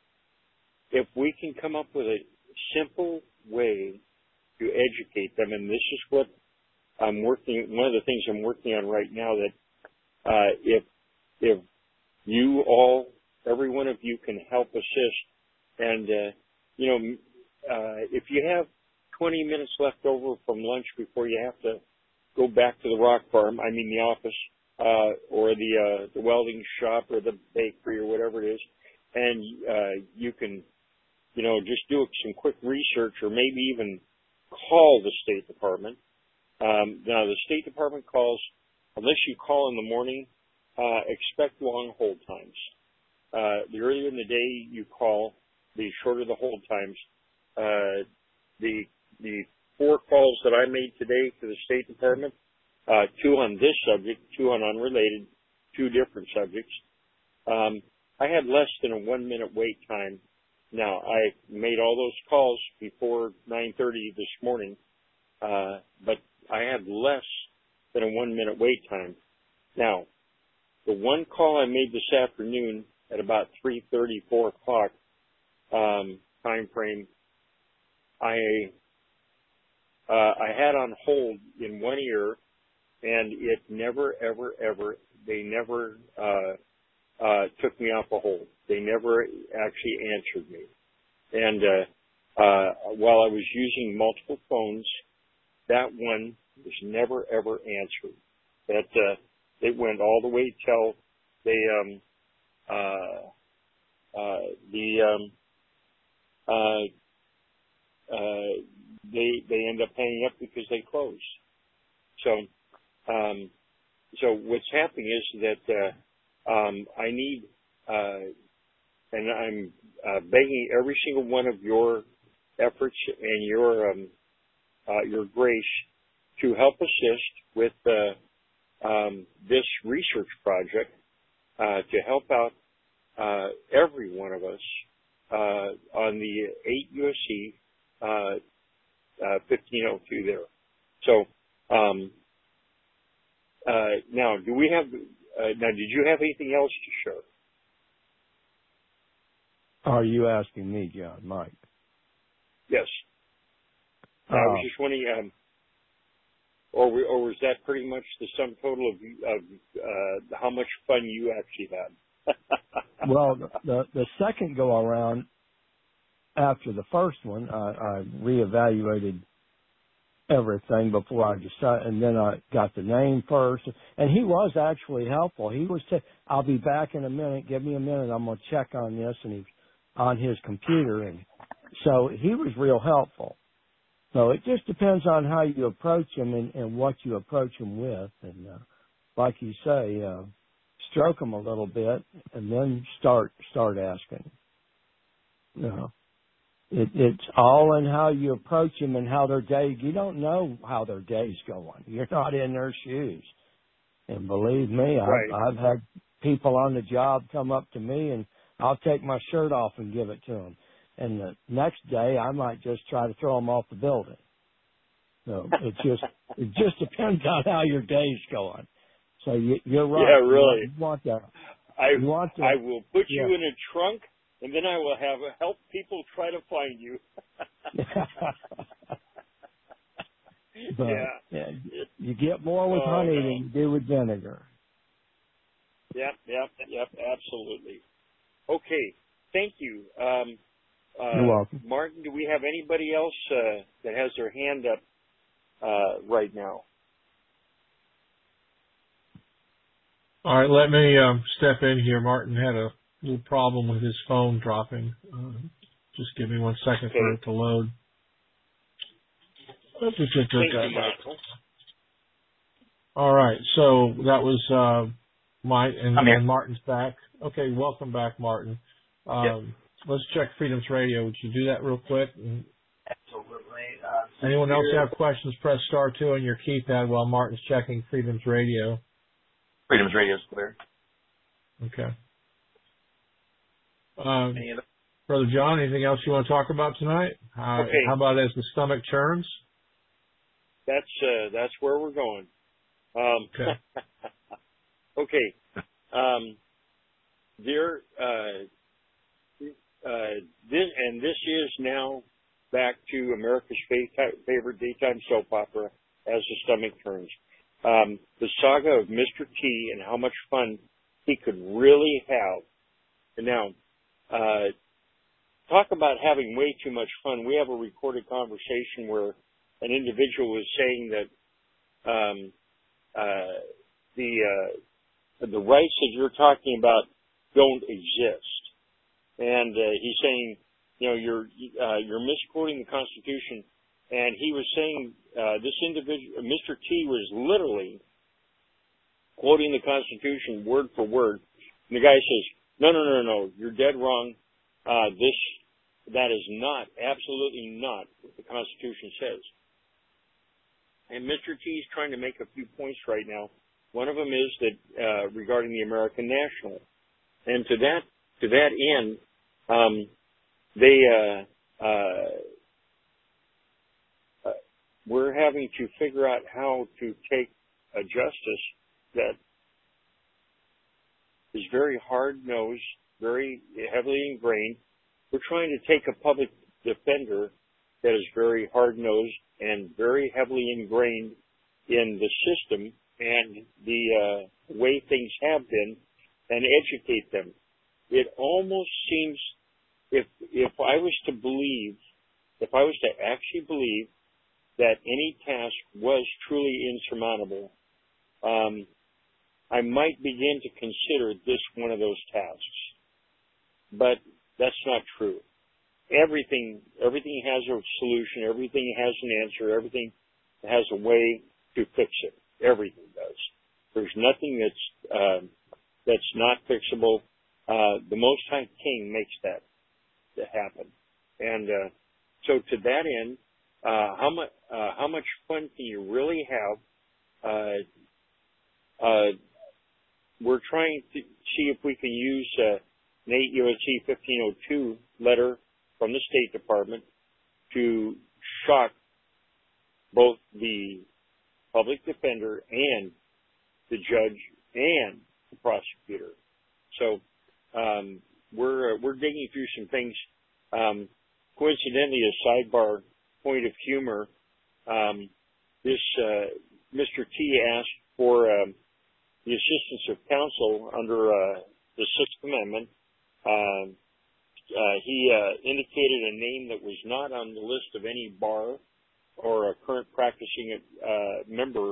[SPEAKER 3] if we can come up with a simple way to educate them, and this is what I'm working. One of the things I'm working on right now, that uh, if if you all, every one of you, can help assist, and uh, you know, uh, if you have twenty minutes left over from lunch before you have to go back to the rock farm, I mean the office, uh, or the uh, the welding shop, or the bakery, or whatever it is, and uh, you can, you know, just do some quick research, or maybe even call the State Department. Um, now, the State Department calls, unless you call in the morning, uh, expect long hold times. Uh, the earlier in the day you call, the shorter the hold times. Uh, the the four calls that I made today to the State Department, uh, two on this subject, two on unrelated, two different subjects. Um, I had less than a one-minute wait time. Now, I made all those calls before nine thirty this morning, uh, but I had less than a one-minute wait time. Now, the one call I made this afternoon at about three thirty, four o'clock um, time frame, I uh, I had on hold in one ear, and it never, ever, ever, they never uh, uh, took me off a hold. They never actually answered me. And uh, uh, while I was using multiple phones, that one was never, ever answered. That uh, it went all the way till they um, uh, uh, the um, uh, uh, they they end up hanging up because they close. So um, so what's happening is that uh, um, I need uh, and I'm uh, begging every single one of your efforts and your um, uh, your grace to help assist with uh, um, this research project uh, to help out uh, every one of us uh, on the eight U S C uh, uh, fifteen oh two there. So um, uh, now, do we have? Uh, now, did you have anything else to share?
[SPEAKER 6] Are you asking me, John, Mike?
[SPEAKER 3] Yes.
[SPEAKER 6] Uh,
[SPEAKER 3] I was just wondering, um, or or was that pretty much the sum total of, of uh, how much fun you actually had?
[SPEAKER 6] well, the the second go around after the first one, I, I reevaluated everything before I decided, and then I got the name first. And he was actually helpful. He was, t- I'll be back in a minute. Give me a minute. I'm going to check on this, and he's on his computer, and so he was real helpful. So it just depends on how you approach him and, and what you approach him with. And uh, like you say, uh, stroke them a little bit and then start start asking. You know, it, it's all in how you approach them and how their day. You don't know how their day's going. You're not in their shoes. And believe me,
[SPEAKER 3] right.
[SPEAKER 6] I've, I've had people on the job come up to me and I'll take my shirt off and give it to them. And the next day, I might just try to throw them off the building. So it just it just depends on how your day's going. So you, you're right.
[SPEAKER 3] Yeah, really.
[SPEAKER 6] You want, you want to.
[SPEAKER 3] I
[SPEAKER 6] you want to,
[SPEAKER 3] I will put
[SPEAKER 6] yeah.
[SPEAKER 3] you in a trunk, and then I will have help people try to find you.
[SPEAKER 6] but,
[SPEAKER 3] yeah.
[SPEAKER 6] yeah. You get more with
[SPEAKER 3] oh,
[SPEAKER 6] honey
[SPEAKER 3] no.
[SPEAKER 6] than you do with vinegar.
[SPEAKER 3] Yep, yep, yep, absolutely. Okay, thank you. Um, uh,
[SPEAKER 6] You're welcome.
[SPEAKER 3] Martin, do we have anybody else uh, that has their hand up uh, right now?
[SPEAKER 4] All right, let me um, step in here. Martin had a little problem with his phone dropping. Uh, just give me one second
[SPEAKER 3] okay.
[SPEAKER 4] for it to load.
[SPEAKER 3] Thank you, Michael.
[SPEAKER 4] All right, so that was uh, Mike and, and Martin's back. Okay, welcome back, Martin. Um,
[SPEAKER 2] yep.
[SPEAKER 4] Let's check Freedom's Radio. Would you do that real quick? And
[SPEAKER 2] Absolutely. Uh,
[SPEAKER 4] anyone else have questions, press star two on your keypad while Martin's checking Freedom's Radio.
[SPEAKER 2] Freedom's Radio is clear.
[SPEAKER 4] Okay. Um, Brother John, anything else you want to talk about tonight? Uh,
[SPEAKER 3] okay.
[SPEAKER 4] How about as the stomach churns?
[SPEAKER 3] That's uh, that's where we're going. Um,
[SPEAKER 4] okay.
[SPEAKER 3] okay. Um, dear, uh, uh, this, and this is now back to America's favorite daytime soap opera, As the Stomach Turns. Um, the saga of Mister T and how much fun he could really have. And now, uh, talk about having way too much fun. We have a recorded conversation where an individual was saying that um, uh, the uh, the rights that you're talking about don't exist. And uh, he's saying, you know, you're uh, you're misquoting the Constitution. And he was saying uh, this individual, Mister T, was literally quoting the Constitution word for word. And the guy says, "No, no, no, no, you're dead wrong. Uh, this that is not, absolutely not what the Constitution says." And Mister T is trying to make a few points right now. One of them is that uh, regarding the American National, and to that to that end, um, they uh, uh, uh, we're having to figure out how to take a justice that is very hard-nosed, very heavily ingrained. We're trying to take a public defender that is very hard-nosed and very heavily ingrained in the system and the uh, way things have been, and educate them. It almost seems, if if I was to believe, if I was to actually believe that any task was truly insurmountable, um, I might begin to consider this one of those tasks. But that's not true. Everything, everything has a solution. Everything has an answer. Everything has a way to fix it. Everything does. There's nothing that's uh, that's not fixable. Uh, the Most High King makes that to happen. And uh, so, to that end, uh, how much uh, how much fun can you really have? Uh, uh, we're trying to see if we can use uh, an eight U S C fifteen oh two letter from the State Department to shock both the public defender and the judge and the prosecutor. So um, we're uh, we're digging through some things. Um, coincidentally, a sidebar point of humor. Um, this uh, Mister T asked for um, the assistance of counsel under uh, the Sixth Amendment. Um, uh, he uh, indicated a name that was not on the list of any bar or a current practicing uh, member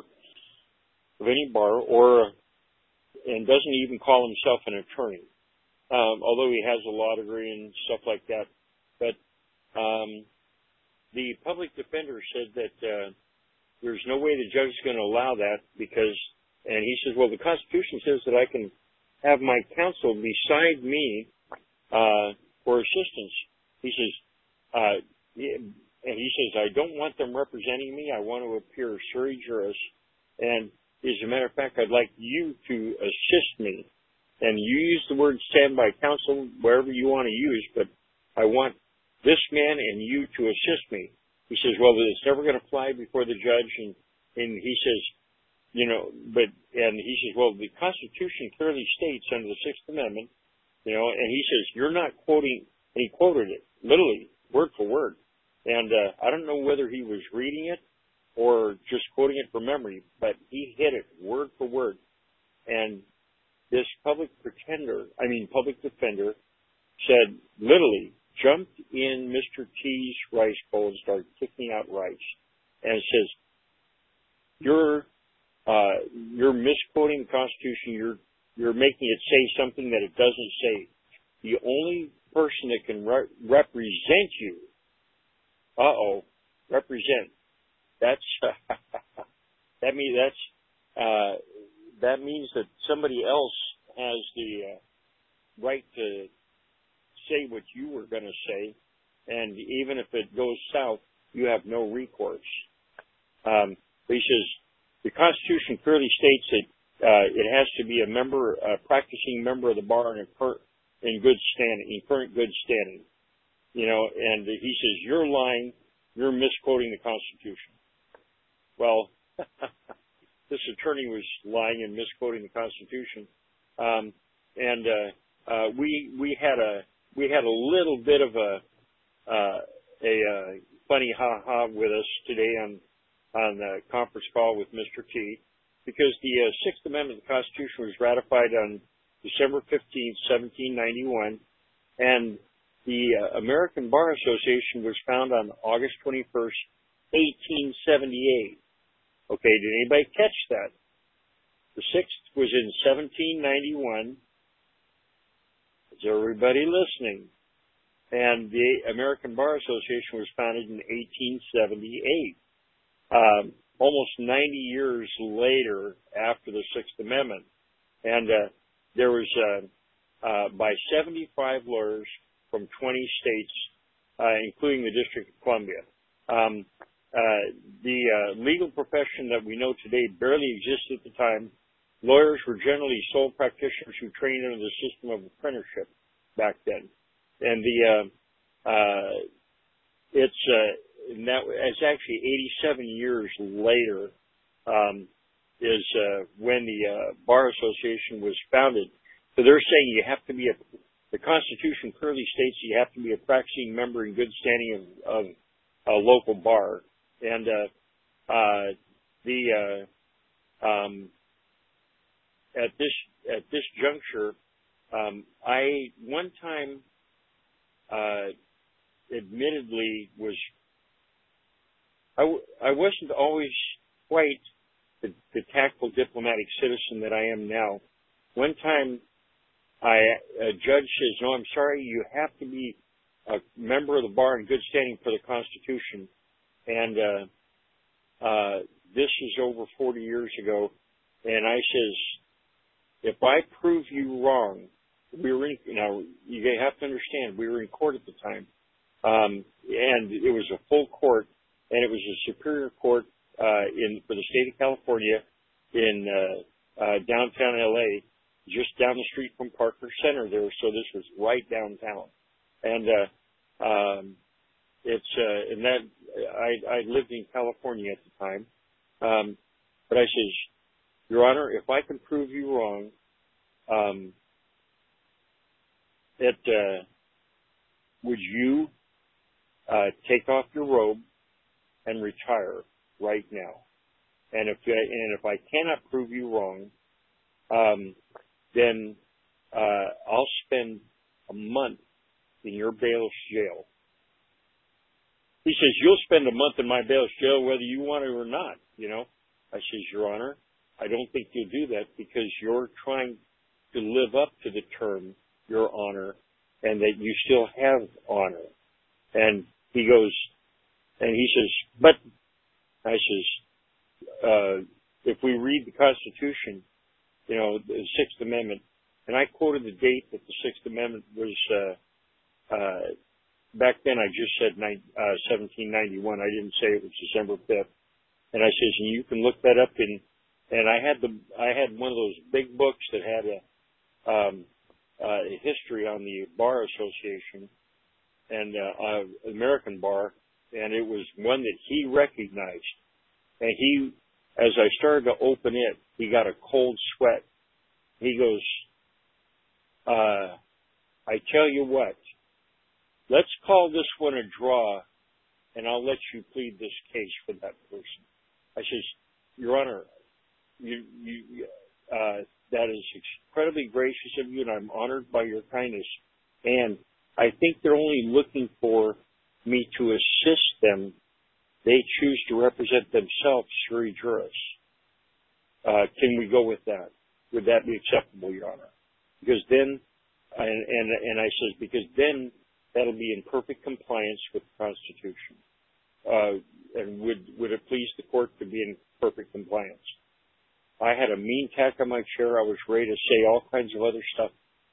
[SPEAKER 3] of any bar, or and doesn't even call himself an attorney, um, although he has a law degree and stuff like that. But um, the public defender said that uh, there's no way the judge is going to allow that because, and he says, well, the Constitution says that I can have my counsel beside me uh, for assistance. He says, uh, and he says, I don't want them representing me. I want to appear sui juris. And as a matter of fact, I'd like you to assist me. And you use the word standby counsel wherever you want to use, but I want this man and you to assist me. He says, well, it's never going to fly before the judge. And, and he says, you know, but, and he says, well, the Constitution clearly states under the Sixth Amendment, you know, and he says, you're not quoting, and he quoted it, literally, word for word. And uh, I don't know whether he was reading it or just quoting it from memory, but he hit it word for word. And this public pretender, I mean public defender, said, literally, jumped in Mister T's rice bowl and started kicking out rice. And says, you're uh, you're misquoting the Constitution. You're you're making it say something that it doesn't say. The only person that can re- represent you, uh-oh, represent. That's that means that's uh, that means that somebody else has the uh, right to say what you were going to say, and even if it goes south, you have no recourse. Um, but he says the Constitution clearly states that uh, it has to be a member, a practicing member of the bar in, a, in good standing, in current good standing. You know, and he says you're lying, you're misquoting the Constitution. Well, this attorney was lying and misquoting the Constitution, um, and uh, uh, we we had a we had a little bit of a uh, a uh, funny ha ha with us today on on the conference call with Mister T, because the uh, Sixth Amendment of the Constitution was ratified on December fifteenth, seventeen ninety-one, and the uh, American Bar Association was founded on August twenty-first, eighteen seventy-eight. Okay, did anybody catch that? The sixth was in seventeen ninety-one. Is everybody listening? And the American Bar Association was founded in eighteen seventy-eight. Um, almost ninety years later after the Sixth Amendment. And uh, there was, uh, uh, by seventy-five lawyers from twenty states, uh, including the District of Columbia. Um, uh, the uh, legal profession that we know today barely existed at the time. Lawyers were generally sole practitioners who trained under the system of apprenticeship back then. And the uh, uh, it's uh, and that it's actually eighty-seven years later um, is uh, when the uh, Bar Association was founded. So they're saying you have to be a the Constitution clearly states you have to be a practicing member in good standing of, of a local bar. And uh, uh, the uh, um, at this at this juncture, um, I one time uh, admittedly was I, w- I wasn't always quite the, the tactful diplomatic citizen that I am now. One time, I, a judge says, no, I'm sorry, you have to be a member of the bar in good standing for the Constitution. And uh, uh, this is over forty years ago. And I says, if I prove you wrong, we were in, now you have to understand, we were in court at the time. Um, and it was a full court, and it was a superior court uh, in for the state of California in uh, uh, downtown L A, just down the street from Parker Center there. So this was right downtown, and uh, um, it's uh, and that I, I lived in California at the time, um, but I says, Your Honor, if I can prove you wrong, um, that uh, would you uh, take off your robe and retire right now? And if and if I cannot prove you wrong, um, then uh, I'll spend a month in your bailiff's jail. He says, you'll spend a month in my bailiff's jail whether you want to or not, you know. I says, Your Honor, I don't think you'll do that because you're trying to live up to the term, Your Honor, and that you still have honor. And he goes, and he says, but, I says, uh, if we read the Constitution, you know, the Sixth Amendment, and I quoted the date that the Sixth Amendment was, uh, uh, back then I just said nine, uh, seventeen ninety-one. I didn't say it was December fifth. And I says, and you can look that up in, and I had the, I had one of those big books that had a, um, uh, a history on the Bar Association and, uh, uh, American Bar, and it was one that he recognized. And he, as I started to open it, he got a cold sweat. He goes, uh, I tell you what, let's call this one a draw, and I'll let you plead this case for that person. I says, Your Honor, you, you, uh, that is incredibly gracious of you, and I'm honored by your kindness. And I think they're only looking for me to assist them. They choose to represent themselves, sui juris. Uh, can we go with that? Would that be acceptable, Your Honor? Because then, and, and, and I says, because then that'll be in perfect compliance with the Constitution. Uh, and would, would it please the court to be in perfect compliance? I had a mean tack on my chair. I was ready to say all kinds of other stuff.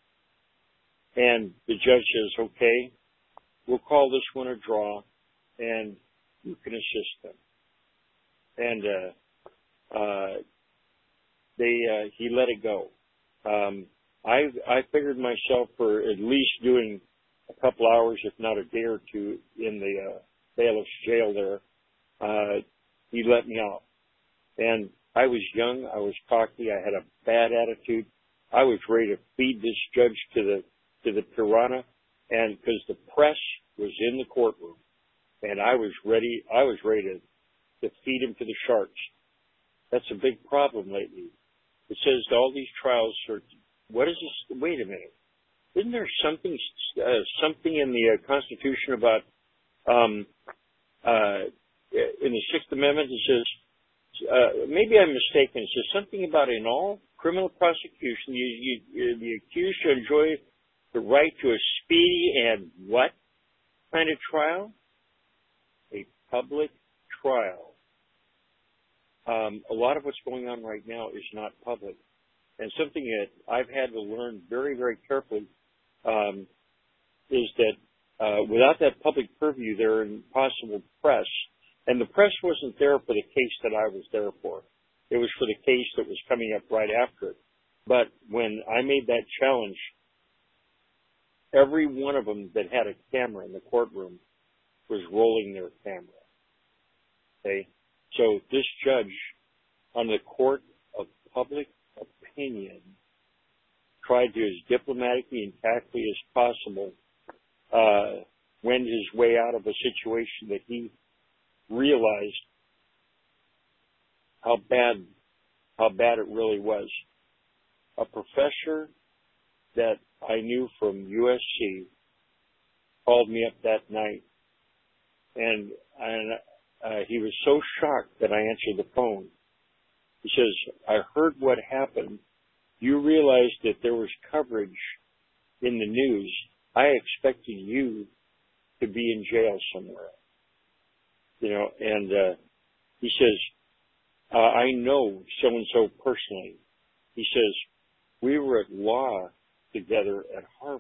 [SPEAKER 3] And the judge says, okay, we'll call this one a draw, and you can assist them. And uh, uh, they uh, he let it go. Um, I I figured myself for at least doing a couple hours, if not a day or two, in the uh, bailiff's jail there. Uh, he let me off, and I was young. I was cocky. I had a bad attitude. I was ready to feed this judge to the to the piranha, and because the press was in the courtroom. And I was ready, I was ready to, to feed him to the sharks. That's a big problem lately. It says all these trials are, what is this? Wait a minute. Isn't there something, uh, something in the uh, Constitution about, um, uh, in the Sixth Amendment, it says, uh, maybe I'm mistaken, it says something about in all criminal prosecution, you, you, the accused shall enjoy the right to a speedy and what kind of trial? A public trial. Um, a lot of what's going on right now is not public. And something that I've had to learn very, very carefully um, is that uh, without that public purview, there are possible press. And the press wasn't there for the case that I was there for. It was for the case that was coming up right after it. But when I made that challenge, every one of them that had a camera in the courtroom was rolling their camera. Okay? So this judge, on the court of public opinion, tried to, as diplomatically and tactfully as possible, uh, wend his way out of a situation that he realized how bad, how bad it really was. A professor that I knew from U S C called me up that night. And, and uh, he was so shocked that I answered the phone. He says, I heard what happened. You realized that there was coverage in the news. I expected you to be in jail somewhere. You know, and uh, he says, uh, I know so-and-so personally. He says, we were at law together at Harvard.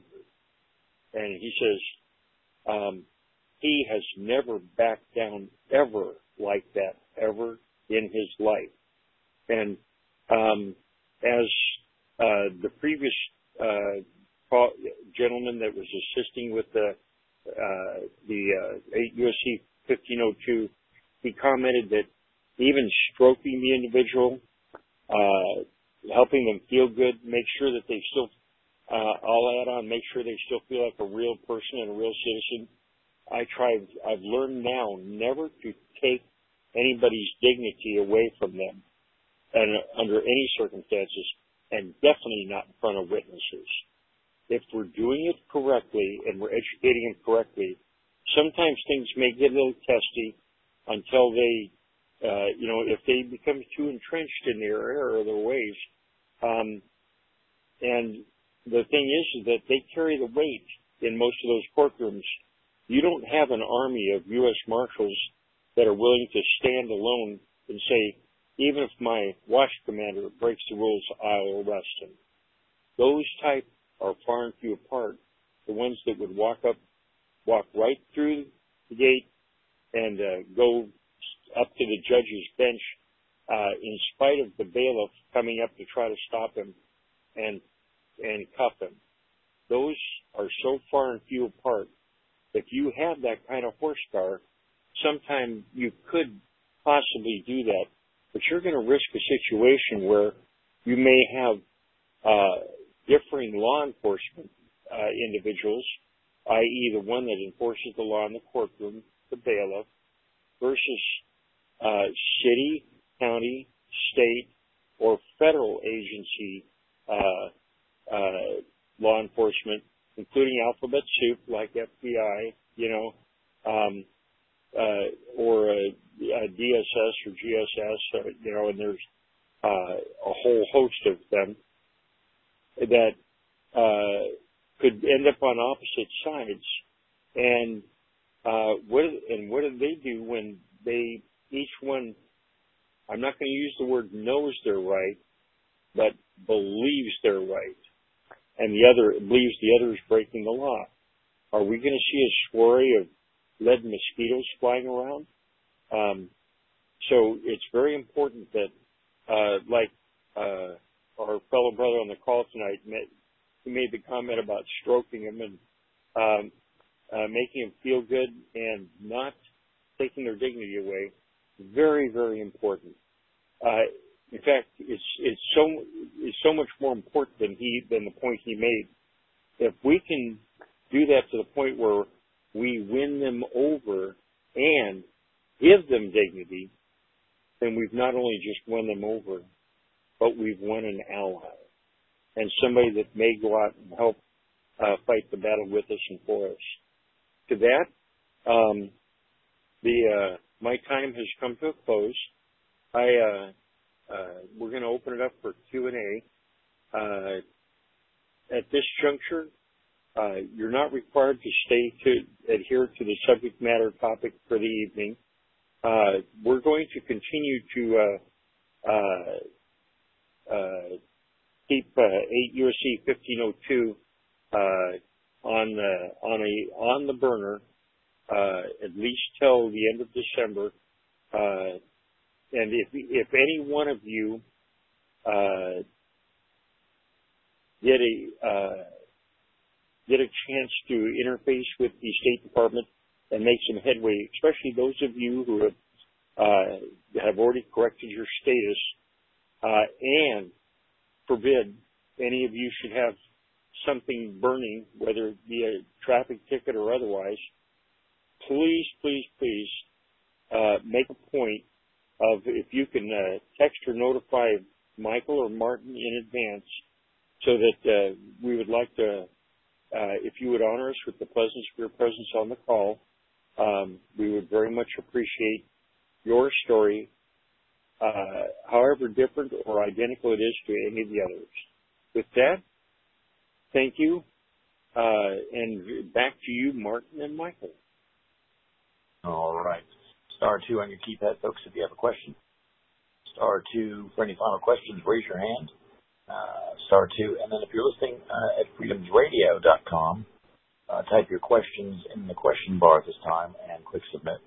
[SPEAKER 3] And he says, um, he has never backed down ever like that, ever in his life. And um, as uh, the previous uh, call, gentleman that was assisting with the uh, the uh, eight U S C fifteen oh two, he commented that even stroking the individual, uh, helping them feel good, make sure that they still, uh, I'll add on, make sure they still feel like a real person and a real citizen. I try, I've learned now never to take anybody's dignity away from them and under any circumstances, and definitely not in front of witnesses. If we're doing it correctly and we're educating them correctly, sometimes things may get a little testy until they, uh, you know, if they become too entrenched in their error or their ways. Um, and the thing is, is that they carry the weight in most of those courtrooms. You don't have an army of U S Marshals that are willing to stand alone and say, even if my watch commander breaks the rules, I'll arrest him. Those type are far and few apart. The ones that would walk up, walk right through the gate and uh, go up to the judge's bench uh, in spite of the bailiff coming up to try to stop him and and cuff him. Those are so far and few apart. If you have that kind of horsepower, sometime you could possibly do that, but you're going to risk a situation where you may have uh, differing law enforcement uh, individuals, that is the one that enforces the law in the courtroom, the bailiff, versus uh, city, county, state, or federal agency uh, uh, law enforcement, including alphabet soup like F B I, you know, um, uh, or a, a D S S or G S S, uh, you know, and there's uh, a whole host of them that uh, could end up on opposite sides. And uh, what and what do they do when they each one? I'm not going to use the word knows they're right, but believes they're right, and the other believes the other is breaking the law. Are we going to see a swirl of lead mosquitoes flying around? Um, so it's very important that, uh, like uh, our fellow brother on the call tonight, he made the comment about stroking him and um, uh, making him feel good and not taking their dignity away. Very, very important. Uh, in fact, it's it's so it's so much more important than he than the point he made. If we can do that to the point where we win them over and give them dignity, then we've not only just won them over, but we've won an ally and somebody that may go out and help uh, fight the battle with us and for us. To that, um, the uh, my time has come to a close. I uh, uh, we're going to open it up for Q and A. Uh, at this juncture, uh, you're not required to stay to adhere to the subject matter topic for the evening. Uh, we're going to continue to uh, uh, uh, keep uh, eight U S C fifteen oh two uh, on uh, on a on the burner uh, at least till the end of December. Uh, and if if any one of you uh, get a uh, get a chance to interface with the State Department and make some headway, especially those of you who have uh, have already corrected your status, uh, and forbid any of you should have something burning, whether it be a traffic ticket or otherwise, please, please, please uh, make a point of if you can uh, text or notify Michael or Martin in advance so that uh, we would like to, uh, if you would honor us with the presence of your presence on the call, um, we would very much appreciate your story uh, however different or identical it is to any of the others. With that, thank you, uh, and back to you, Martin and Michael.
[SPEAKER 2] All right. Star two on your keypad, folks, if you have a question. Star two for any final questions, raise your hand. Uh, star two. And then if you're listening uh, at freedoms radio dot com, uh, type your questions in the question bar this time and click submit.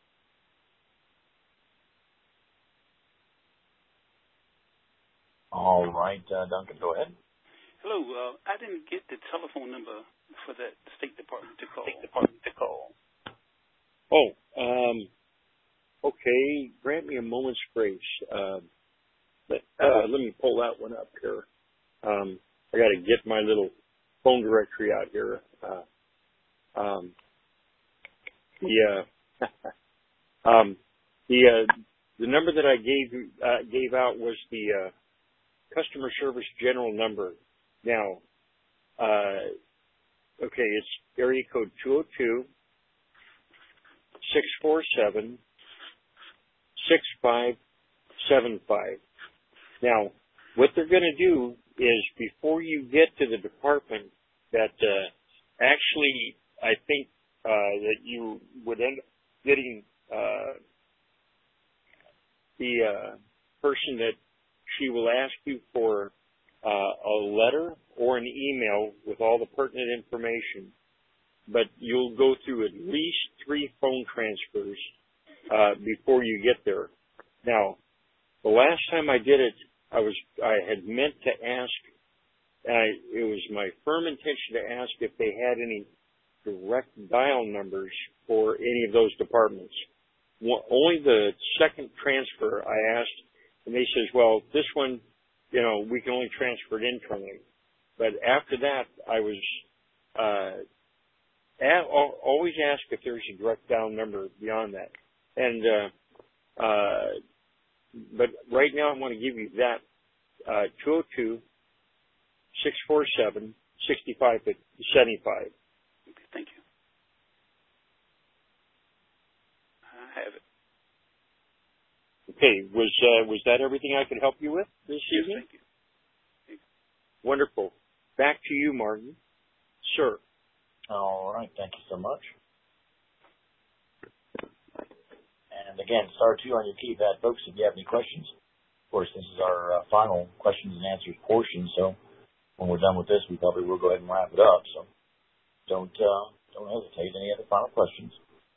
[SPEAKER 2] All right, uh, Duncan, go ahead.
[SPEAKER 7] Hello. Uh, I didn't get the telephone number for that State Department to call. State Department to call.
[SPEAKER 3] Oh, um, okay. Grant me a moment's grace. Uh, let, uh, let me pull that one up here. Um, I got to get my little phone directory out here. Uh, um, the uh, um, the uh, the number that I gave uh, gave out was the uh, customer service general number. Now, uh, okay, it's area code two oh two, six four seven, six five seven five. Now, what they're going to do is before you get to the department that uh, actually I think uh, that you would end up getting uh, the uh, person that she will ask you for uh, a letter or an email with all the pertinent information, but you'll go through at least three phone transfers uh, before you get there. Now, the last time I did it, I was I had meant to ask, and I, it was my firm intention to ask if they had any direct dial numbers for any of those departments. Well, only the second transfer I asked, and they says, well, this one, you know, we can only transfer it internally. But after that, I was uh, at, always asked if there's a direct dial number beyond that. And uh, uh, but right now, I want to give you that uh, two oh two, six four seven, six five seven five.
[SPEAKER 7] Okay, thank you. I have it.
[SPEAKER 3] Okay, was uh, was that everything I could help you with this
[SPEAKER 7] Yes,
[SPEAKER 3] evening?
[SPEAKER 7] thank you. Thank you.
[SPEAKER 3] Wonderful. Back to you, Martin. Sir.
[SPEAKER 2] All right, thank you so much. And again, star two on your keypad, folks, if you have any questions. Of course, this is our uh, final questions and answers portion, so when we're done with this, we probably will go ahead and wrap it up. So don't uh, don't hesitate. Any other final questions?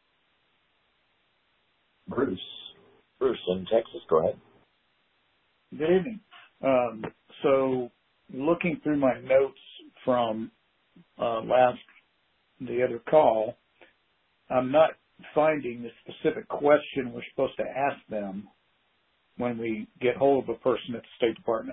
[SPEAKER 2] Bruce. Bruce in Texas, go ahead.
[SPEAKER 8] Good evening. Um, so looking through my notes from uh, last, the other call, I'm not finding the specific question we're supposed to ask them when we get hold of a person at the State Department.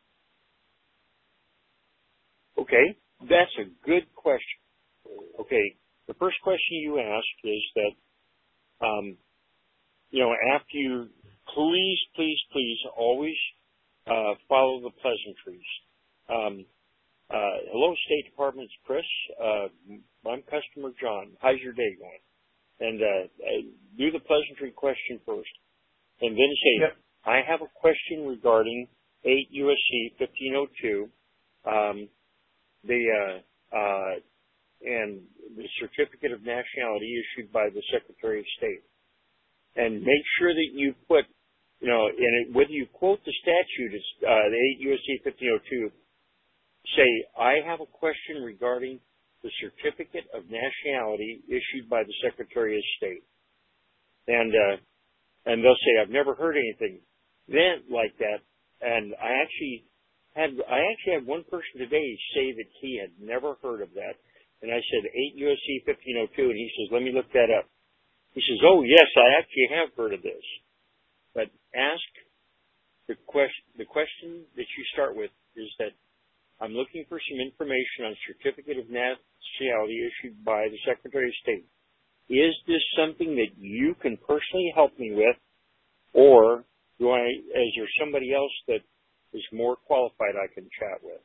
[SPEAKER 3] Okay, that's a good question. Okay, the first question you asked is that, um, you know, after you, please, please, please always uh, follow the pleasantries. Um, uh, hello, State Department, it's Chris. Uh, I'm customer John. How's your day going? And uh, do the pleasantry question first. And then say,
[SPEAKER 8] yep.
[SPEAKER 3] I have a question regarding eight U S C fifteen oh two, um, the, uh, uh, and the Certificate of Nationality issued by the Secretary of State. And make sure that you put, you know, in it, whether you quote the statute, it's uh, the eight U S C fifteen oh two, say, I have a question regarding the Certificate of Nationality issued by the Secretary of State. And, uh, and they'll say, I've never heard anything then like that. And I actually had, I actually had one person today say that he had never heard of that. And I said, eight U S C fifteen oh two, and he says, let me look that up. He says, oh yes, I actually have heard of this. But ask the question, the question that you start with is that, I'm looking for some information on Certificate of Nationality issued by the Secretary of State. Is this something that you can personally help me with, or do I, is there somebody else that is more qualified I can chat with?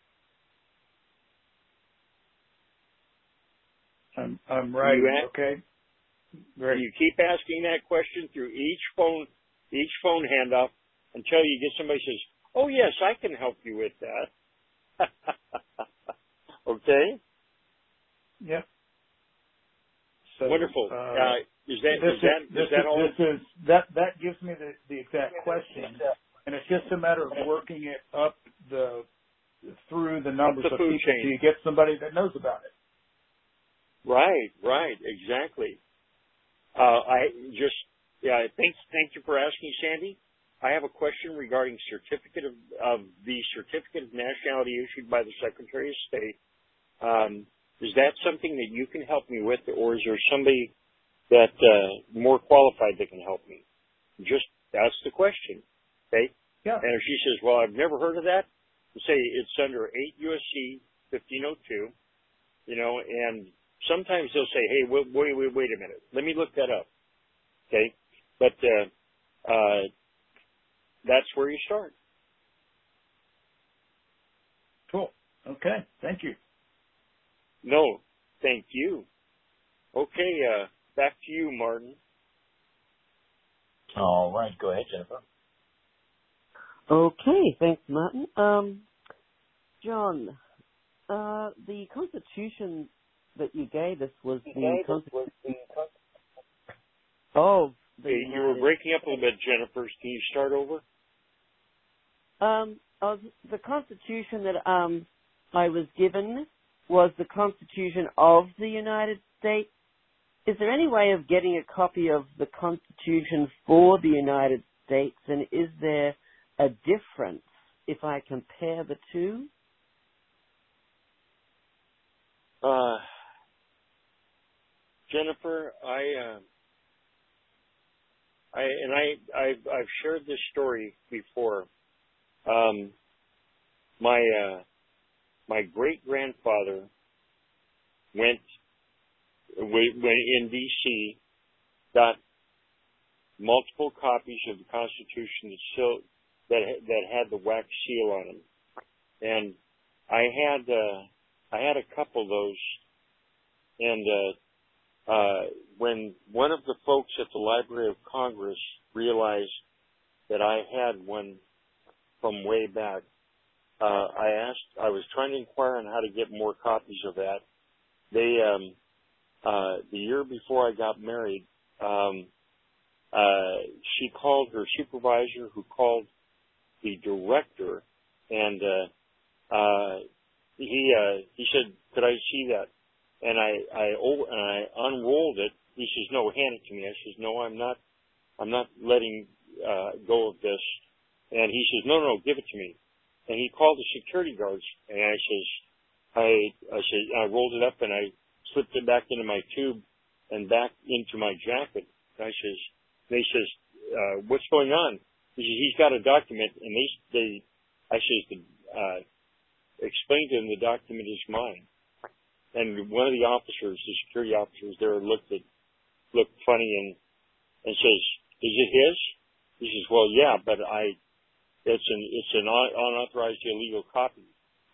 [SPEAKER 8] I'm, I'm right.
[SPEAKER 3] You ask,
[SPEAKER 8] okay. Great.
[SPEAKER 3] You keep asking that question through each phone, each phone handoff until you get somebody who says, oh, yes, I can help you with that. Okay?
[SPEAKER 8] Yep. So,
[SPEAKER 3] wonderful.
[SPEAKER 8] Uh,
[SPEAKER 3] uh, is that,
[SPEAKER 8] this
[SPEAKER 3] is that,
[SPEAKER 8] is, this
[SPEAKER 3] is that
[SPEAKER 8] is,
[SPEAKER 3] all?
[SPEAKER 8] This is, that, that gives me the, the exact question. And it's just a matter of working it up the, through the numbers
[SPEAKER 3] the
[SPEAKER 8] of
[SPEAKER 3] food
[SPEAKER 8] people
[SPEAKER 3] chain.
[SPEAKER 8] till you get somebody that knows about it.
[SPEAKER 3] Right, right, exactly. Uh, I just, yeah, thanks, thank you for asking, Sandy. I have a question regarding certificate of, of the certificate of nationality issued by the Secretary of State. Um, is that something that you can help me with, or is there somebody that uh, more qualified that can help me? Just that's the question, okay?
[SPEAKER 8] Yeah.
[SPEAKER 3] And if she says, "Well, I've never heard of that," say it's under eight U S C fifteen oh two, you know, and sometimes they'll say, "Hey, wait, wait, wait, wait a minute, let me look that up," okay? But uh, uh, that's where you start.
[SPEAKER 8] Cool. Okay. Thank you.
[SPEAKER 3] No, thank you. Okay, uh, back to you, Martin.
[SPEAKER 2] All right. Go ahead, Jennifer.
[SPEAKER 5] Okay, thanks, Martin. Um, John, uh, the Constitution that you gave us was the Constitution of the
[SPEAKER 3] Hey, you were
[SPEAKER 5] United
[SPEAKER 3] breaking up a little bit, Jennifer. Can you start over?
[SPEAKER 5] Um, of the Constitution that um I was given was the Constitution of the United States. Is there any way of getting a copy of the Constitution for the United States, and is there a difference if I compare the two?
[SPEAKER 3] Uh, Jennifer, I, uh, I and I, I've, I've shared this story before. Um, my uh, my great grandfather went when in D C got multiple copies of the Constitution that still that that had the wax seal on them, and I had uh, I had a couple of those, and uh, uh, when one of the folks at the Library of Congress realized that I had one from way back, uh, I asked, I was trying to inquire on how to get more copies of that. They, um, uh, the year before I got married, um, uh, she called her supervisor, who called the director, and uh, uh, he uh, he said, "Could I see that?" And I I, oh, and I unrolled it. He says, "No, hand it to me." I says, "No, I'm not. I'm not letting uh, go of this." And he says, "No, no, give it to me." And he called the security guards, and I says, I I said I rolled it up and I slipped it back into my tube and back into my jacket. And I says, they says, uh, "What's going on?" He says, "He's got a document," and they they I says, uh, explain to him the document is mine. And one of the officers, the security officers there, looked at looked funny and and says, "Is it his?" He says, "Well, yeah, but I." It's an it's an unauthorized illegal copy,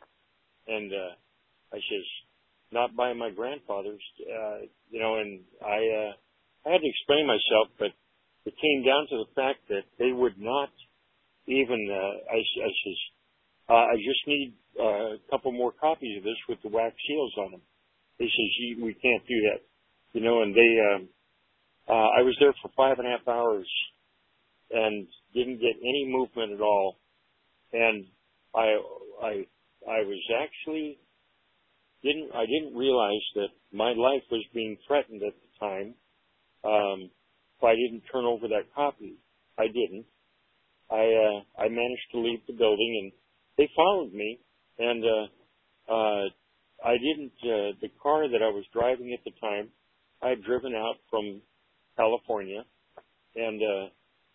[SPEAKER 3] and uh, I says, "Not by my grandfather's," uh, you know. And I uh, I had to explain myself, but it came down to the fact that they would not even. Uh, I, I says, uh, "I just need uh, a couple more copies of this with the wax seals on them." They says, "We can't do that," you know. And they, um, uh, I was there for five and a half hours. And didn't get any movement at all, and I, I, I was actually didn't I didn't realize that my life was being threatened at the time. Um, if I didn't turn over that copy, I didn't. I, uh, I managed to leave the building, and they followed me, and uh, uh, I didn't. Uh, the car that I was driving at the time, I had driven out from California, and. Uh,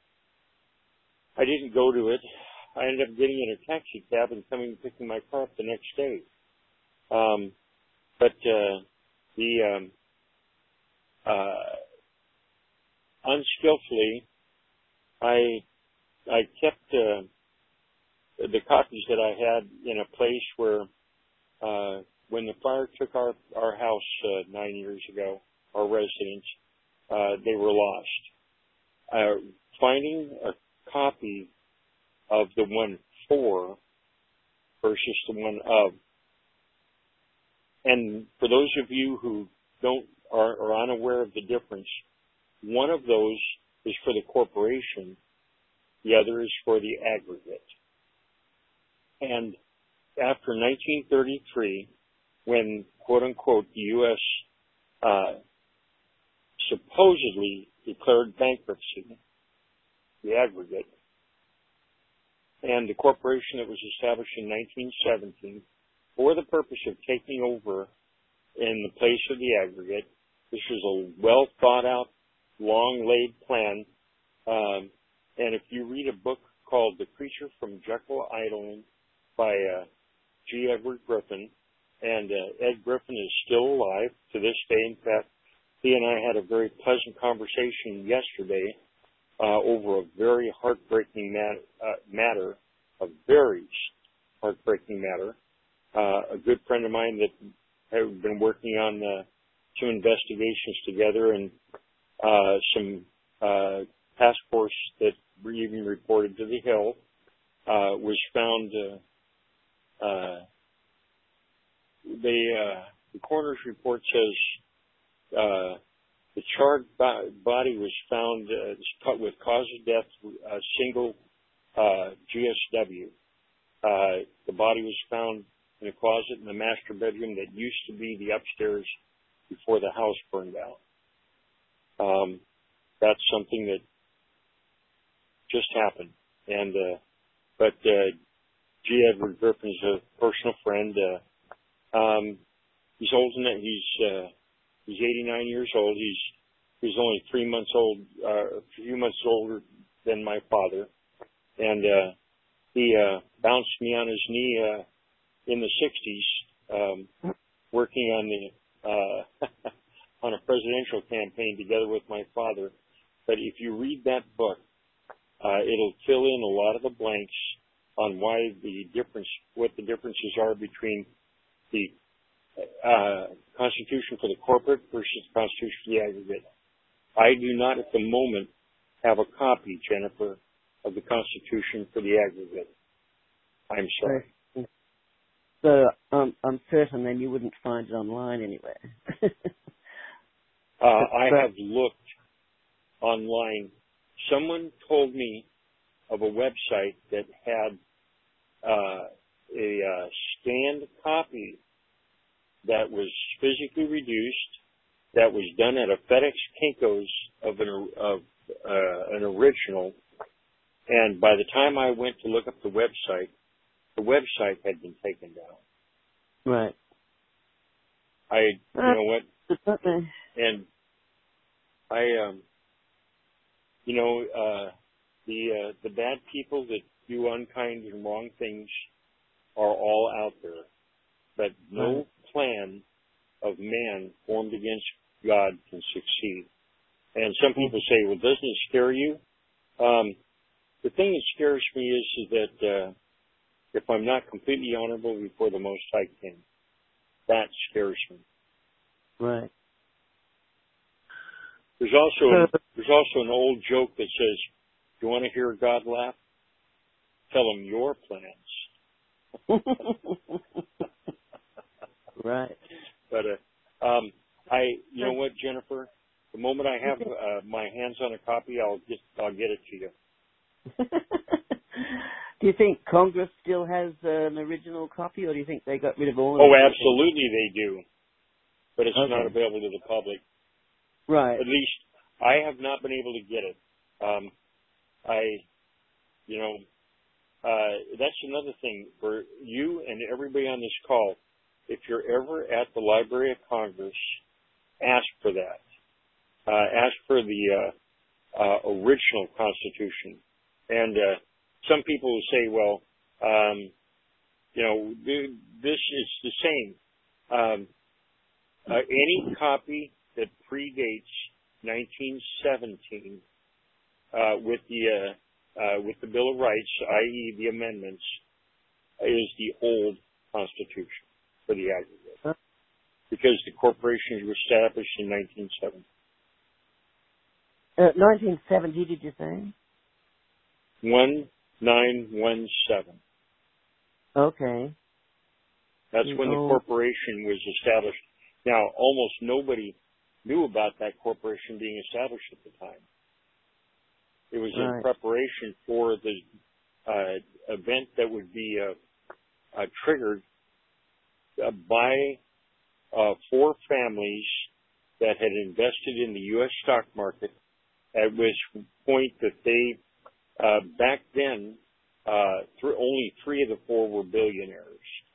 [SPEAKER 3] I didn't go to it. I ended up getting in a taxi cab and coming and picking my car up the next day. Um, but uh, the um, uh, unskillfully, I I kept uh, the copies that I had in a place where, uh, when the fire took our our house uh, nine years ago, our residence, uh, they were lost. Uh, finding a copy of the one for versus the one of. And for those of you who don't are, are unaware of the difference, one of those is for the corporation, the other is for the aggregate. And after nineteen thirty-three, when, quote unquote, the U S uh, supposedly declared bankruptcy, the aggregate, and the corporation that was established in nineteen seventeen for the purpose of taking over in the place of the aggregate. This was a well thought out, long laid plan. Um, and if you read a book called The Creature from Jekyll Island by uh, G. Edward Griffin, and uh, Ed Griffin is still alive to this day. In fact, he and I had a very pleasant conversation yesterday uh, over a very heartbreaking mat- uh, matter, a very heartbreaking matter. Uh, a good friend of mine that had been working on uh, some investigations together, and uh, some uh, task force that were even reported to the Hill uh, was found. Uh, uh, they, uh, the coroner's report says uh, the charred bo- body was found uh, with cause of death, a single uh, G S W. Uh, the body was found in a closet in the master bedroom that used to be the upstairs before the house burned down. Um, that's something that just happened. And, uh, but, uh, G. Edward Griffin is a personal friend. Uh, um, he's old enough, he's, uh, he's eighty-nine years old. He's, he's only three months old, uh, a few months older than my father. And, uh, he, uh, bounced me on his knee, uh, in the sixties, um, working on the, uh, on a presidential campaign together with my father. But if you read that book, uh, it'll fill in a lot of the blanks on why the difference, what the differences are between the, uh, Constitution for the corporate versus the Constitution for the aggregate. I do not at the moment have a copy, Jennifer, of the Constitution for the aggregate. I'm sorry.
[SPEAKER 5] So um, I'm certain then you wouldn't find it online anywhere.
[SPEAKER 3] uh, I have looked online. Someone told me of a website that had uh, a uh, scanned copy that was physically reduced, that was done at a FedEx Kinko's of an, of, uh, an original. And by the time I went to look up the website, the website had been taken down.
[SPEAKER 5] Right.
[SPEAKER 3] I, you know what?
[SPEAKER 5] Uh,
[SPEAKER 3] and I, um, you know, uh, the uh, the bad people that do unkind and wrong things are all out there, but no right. plan of man formed against God can succeed. And some people say, "Well, doesn't it scare you?" Um, the thing that scares me is, is that. Uh, If I'm not completely honorable before the Most High King, that scares me.
[SPEAKER 5] Right.
[SPEAKER 3] There's also there's also an old joke that says, "Do you want to hear God laugh? Tell him your plans."
[SPEAKER 5] Right.
[SPEAKER 3] But uh, um, I, you know what, Jennifer? The moment I have uh, my hands on a copy, I'll just I'll get it to you.
[SPEAKER 5] Do you think Congress still has uh, an original copy, or do you think they got rid of all of
[SPEAKER 3] Oh,
[SPEAKER 5] them?
[SPEAKER 3] absolutely they do. But it's
[SPEAKER 5] okay.
[SPEAKER 3] not available to the public.
[SPEAKER 5] Right.
[SPEAKER 3] At least I have not been able to get it. Um, I, you know, uh, that's another thing for you and everybody on this call. If you're ever at the Library of Congress, ask for that. Uh, ask for the uh, uh, original Constitution. And uh, some people will say, well, um, you know, this is the same. Um, uh, any copy that predates nineteen seventeen uh, with the uh, uh, with the Bill of Rights, that is the amendments, is the old Constitution for the aggregate, huh? Because the corporations were established in nineteen seventy.
[SPEAKER 5] Uh, nineteen seventy, did you say?
[SPEAKER 3] one nine one seven.
[SPEAKER 5] Okay.
[SPEAKER 3] That's when the corporation was established. Now, almost nobody knew about that corporation being established at the time. It was in
[SPEAKER 5] right.
[SPEAKER 3] preparation for the uh, event that would be uh, uh, triggered uh, by uh, four families that had invested in the U S stock market, at which point that they, uh, back then, uh, th- only three of the four were billionaires.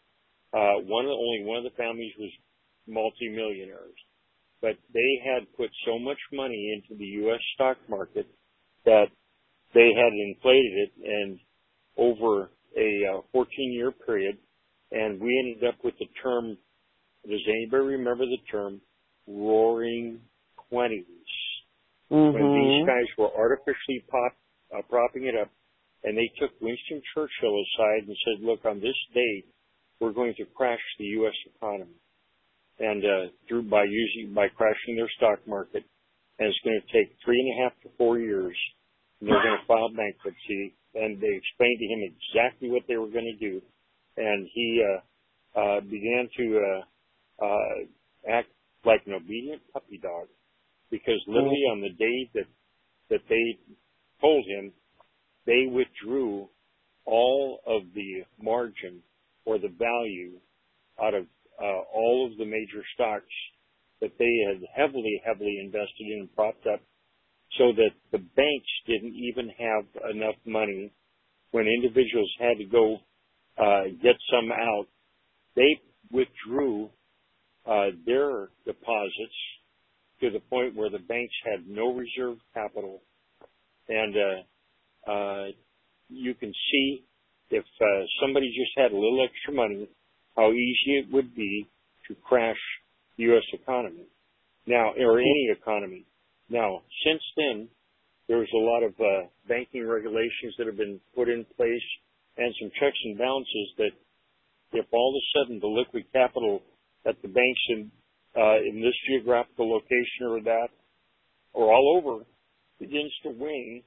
[SPEAKER 3] Uh, one of the, only one of the families was multimillionaires. But they had put so much money into the U S stock market that they had inflated it, and over a uh, fourteen-year period, and we ended up with the term, does anybody remember the term, roaring twenties?
[SPEAKER 5] Mm-hmm.
[SPEAKER 3] When these guys were artificially pop, uh, propping it up, and they took Winston Churchill aside and said, look, on this day, we're going to crash the U S economy. And uh, through by using by crashing their stock market, and it's going to take three and a half to four years, and they're going to file bankruptcy. And they explained to him exactly what they were going to do, and he uh, uh, began to uh, uh, act like an obedient puppy dog, because literally on the day that that they told him, they withdrew all of the margin or the value out of uh, all of the major stocks that they had heavily, heavily invested in and propped up, so that the banks didn't even have enough money when individuals had to go uh, get some out. They withdrew uh, their deposits to the point where the banks had no reserve capital. And uh, uh, you can see if uh, somebody just had a little extra money, how easy it would be to crash the U S economy now, or any economy. Now, since then, there's a lot of uh, banking regulations that have been put in place and some checks and balances that if all of a sudden the liquid capital at the banks in, uh, in this geographical location or that, or all over, begins to wane,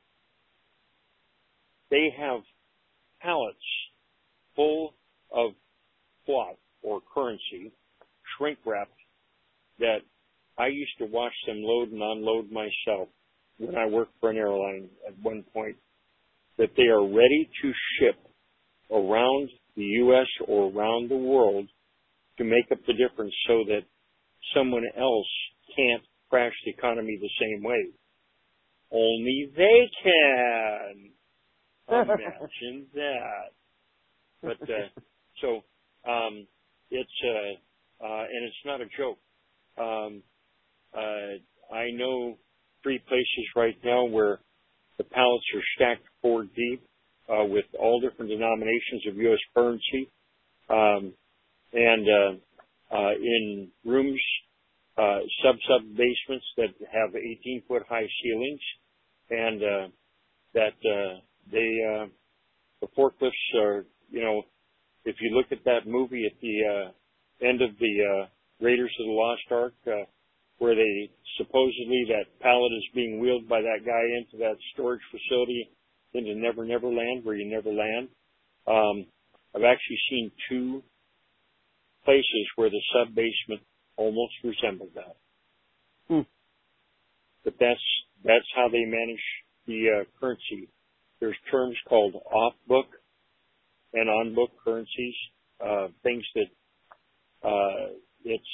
[SPEAKER 3] they have pallets full of cloth or currency, shrink wrapped, that I used to watch them load and unload myself when I worked for an airline at one point, that they are ready to ship around the U S or around the world to make up the difference so that someone else can't crash the economy the same way. Only they can. Imagine that. But, uh, so, um, it's, uh, uh, and it's not a joke. Um, uh, I know three places right now where the pallets are stacked four deep, uh, with all different denominations of U S currency, um, and, uh, uh, in rooms, uh, sub-sub basements that have eighteen foot high ceilings, and, uh, that, uh, they, uh, the forklifts are, you know, if you look at that movie at the, uh, end of the, uh, Raiders of the Lost Ark, uh, where they supposedly that pallet is being wheeled by that guy into that storage facility into Never Never Land, where you never land. Um, I've actually seen two places where the sub basement almost resembled that.
[SPEAKER 5] Hmm.
[SPEAKER 3] But that's that's how they manage the uh, currency. There's terms called off-book and on-book currencies, uh, things that uh, it's.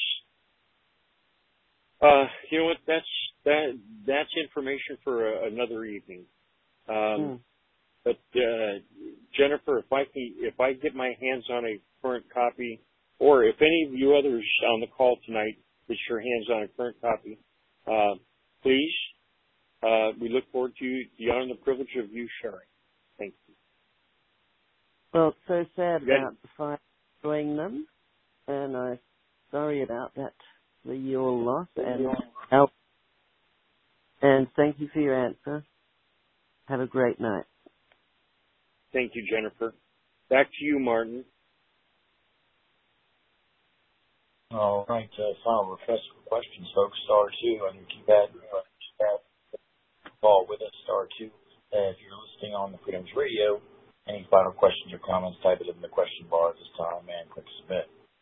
[SPEAKER 3] Uh, you know what? That's that. That's information for a, another evening. Um,
[SPEAKER 5] mm.
[SPEAKER 3] But uh, Jennifer, if I can, if I get my hands on a current copy, or if any of you others on the call tonight get your hands on a current copy, uh, please. Uh, we look forward to you, the honor and the privilege of you sharing. Thank you.
[SPEAKER 5] Well, it's so sad
[SPEAKER 3] Yeah.
[SPEAKER 5] about the fire destroying them, and I'm sorry about that. The your loss and help. And thank you for your answer. Have a great night.
[SPEAKER 3] Thank you, Jennifer. Back to you, Martin.
[SPEAKER 2] All right. Uh, final request for questions, folks. Star two on your keypad. Uh, keypad. Call with us. Star two. Uh, if you're listening listening on the Freedoms Radio. Any final questions or comments, type it in the question bar at this time and click submit.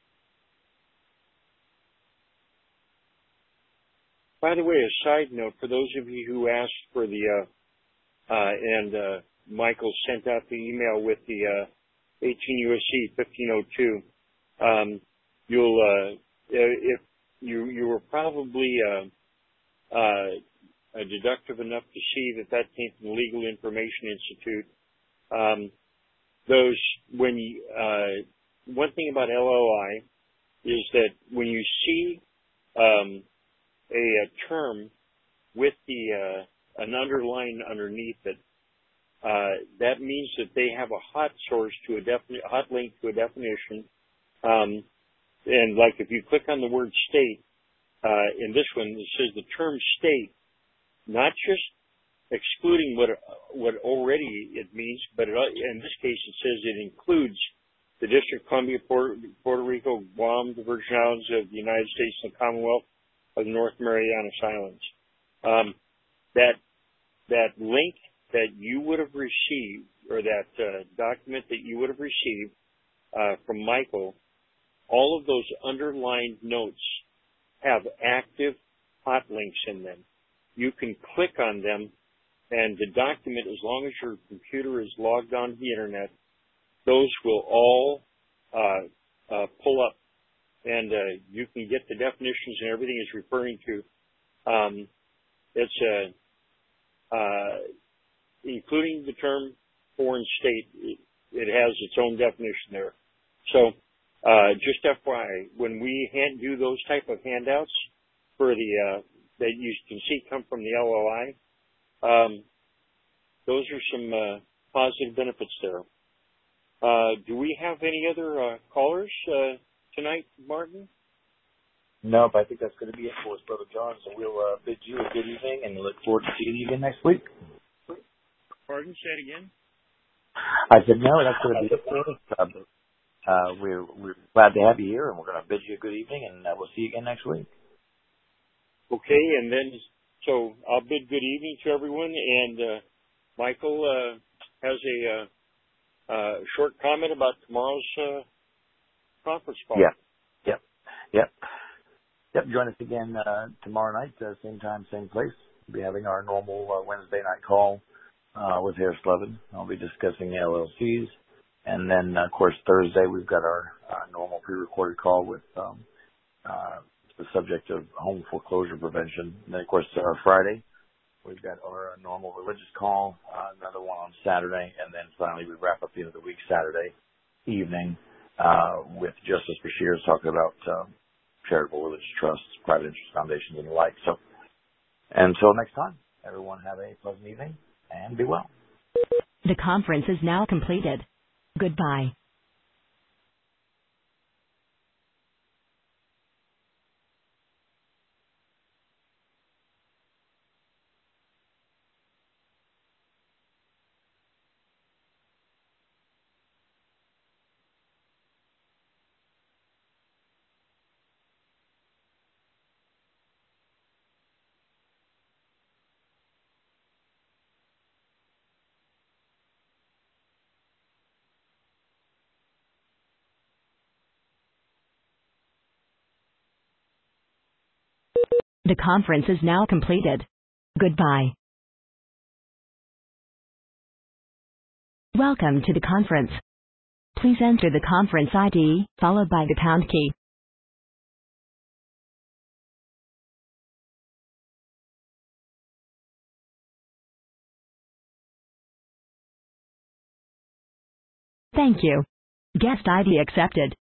[SPEAKER 3] By the way, a side note, for those of you who asked for the, uh, uh, and uh, Michael sent out the email with the uh, eighteen U S C fifteen oh two, um, you'll, uh, if you you were probably uh, uh, deductive enough to see that that came from the Legal Information Institute. Um, those, when you, uh, one thing about L O I is that when you see um, a, a term with the uh, an underline underneath it, uh, that means that they have a hot source to a definite hot link to a definition. Um, and like if you click on the word state, uh, in this one it says the term state, not just excluding what what already it means, but it, in this case it says it includes the District of Columbia, Puerto, Puerto Rico, Guam, the Virgin Islands of the United States, and the Commonwealth of the North Marianas Islands. Um, that that link that you would have received, or that uh, document that you would have received uh, from Michael, all of those underlined notes have active hot links in them. You can click on them, and the document, as long as your computer is logged onto the internet, those will all uh, uh, pull up, and uh, you can get the definitions and everything it's referring to. Um, it's a, uh, including the term foreign state, it, it has its own definition there. So uh, just F Y I, when we hand do those type of handouts for the uh, that you can see come from the L O I, um, those are some uh, positive benefits there. Uh, do we have any other uh, callers uh, tonight, Martin?
[SPEAKER 2] Nope, I think that's going to be it for us, Brother John. So we'll uh, bid you a good evening and look forward to seeing you again next week.
[SPEAKER 3] Pardon? Say it again.
[SPEAKER 2] I said, no, that's going to be it for us. Uh, uh, we're, we're glad to have you here, and we're going to bid you a good evening, and uh, we'll see you again next week.
[SPEAKER 3] Okay, and then, so I'll bid good evening to everyone, and uh, Michael uh, has a uh, uh, short comment about tomorrow's uh, conference call.
[SPEAKER 2] Yeah. Yep. Yep. Yep. Join us again uh, tomorrow night, uh, same time, same place. We'll be having our normal uh, Wednesday night call uh, with Harris Levin. I'll be discussing the L L Cs. And then, uh, of course, Thursday, we've got our uh, normal pre-recorded call with um, uh, the subject of home foreclosure prevention. And then, of course, uh, Friday, we've got our uh, normal religious call, uh, another one on Saturday, and then finally we wrap up the end of the week Saturday evening uh, with Justice Bashir talking about um, charitable religious trusts, private interest foundations, and the like. So, until next time, everyone have a pleasant evening and be well.
[SPEAKER 1] The conference is now completed. Goodbye. The conference is now completed. Goodbye. Welcome to the conference. Please enter the conference I D, followed by the pound key. Thank you. Guest I D accepted.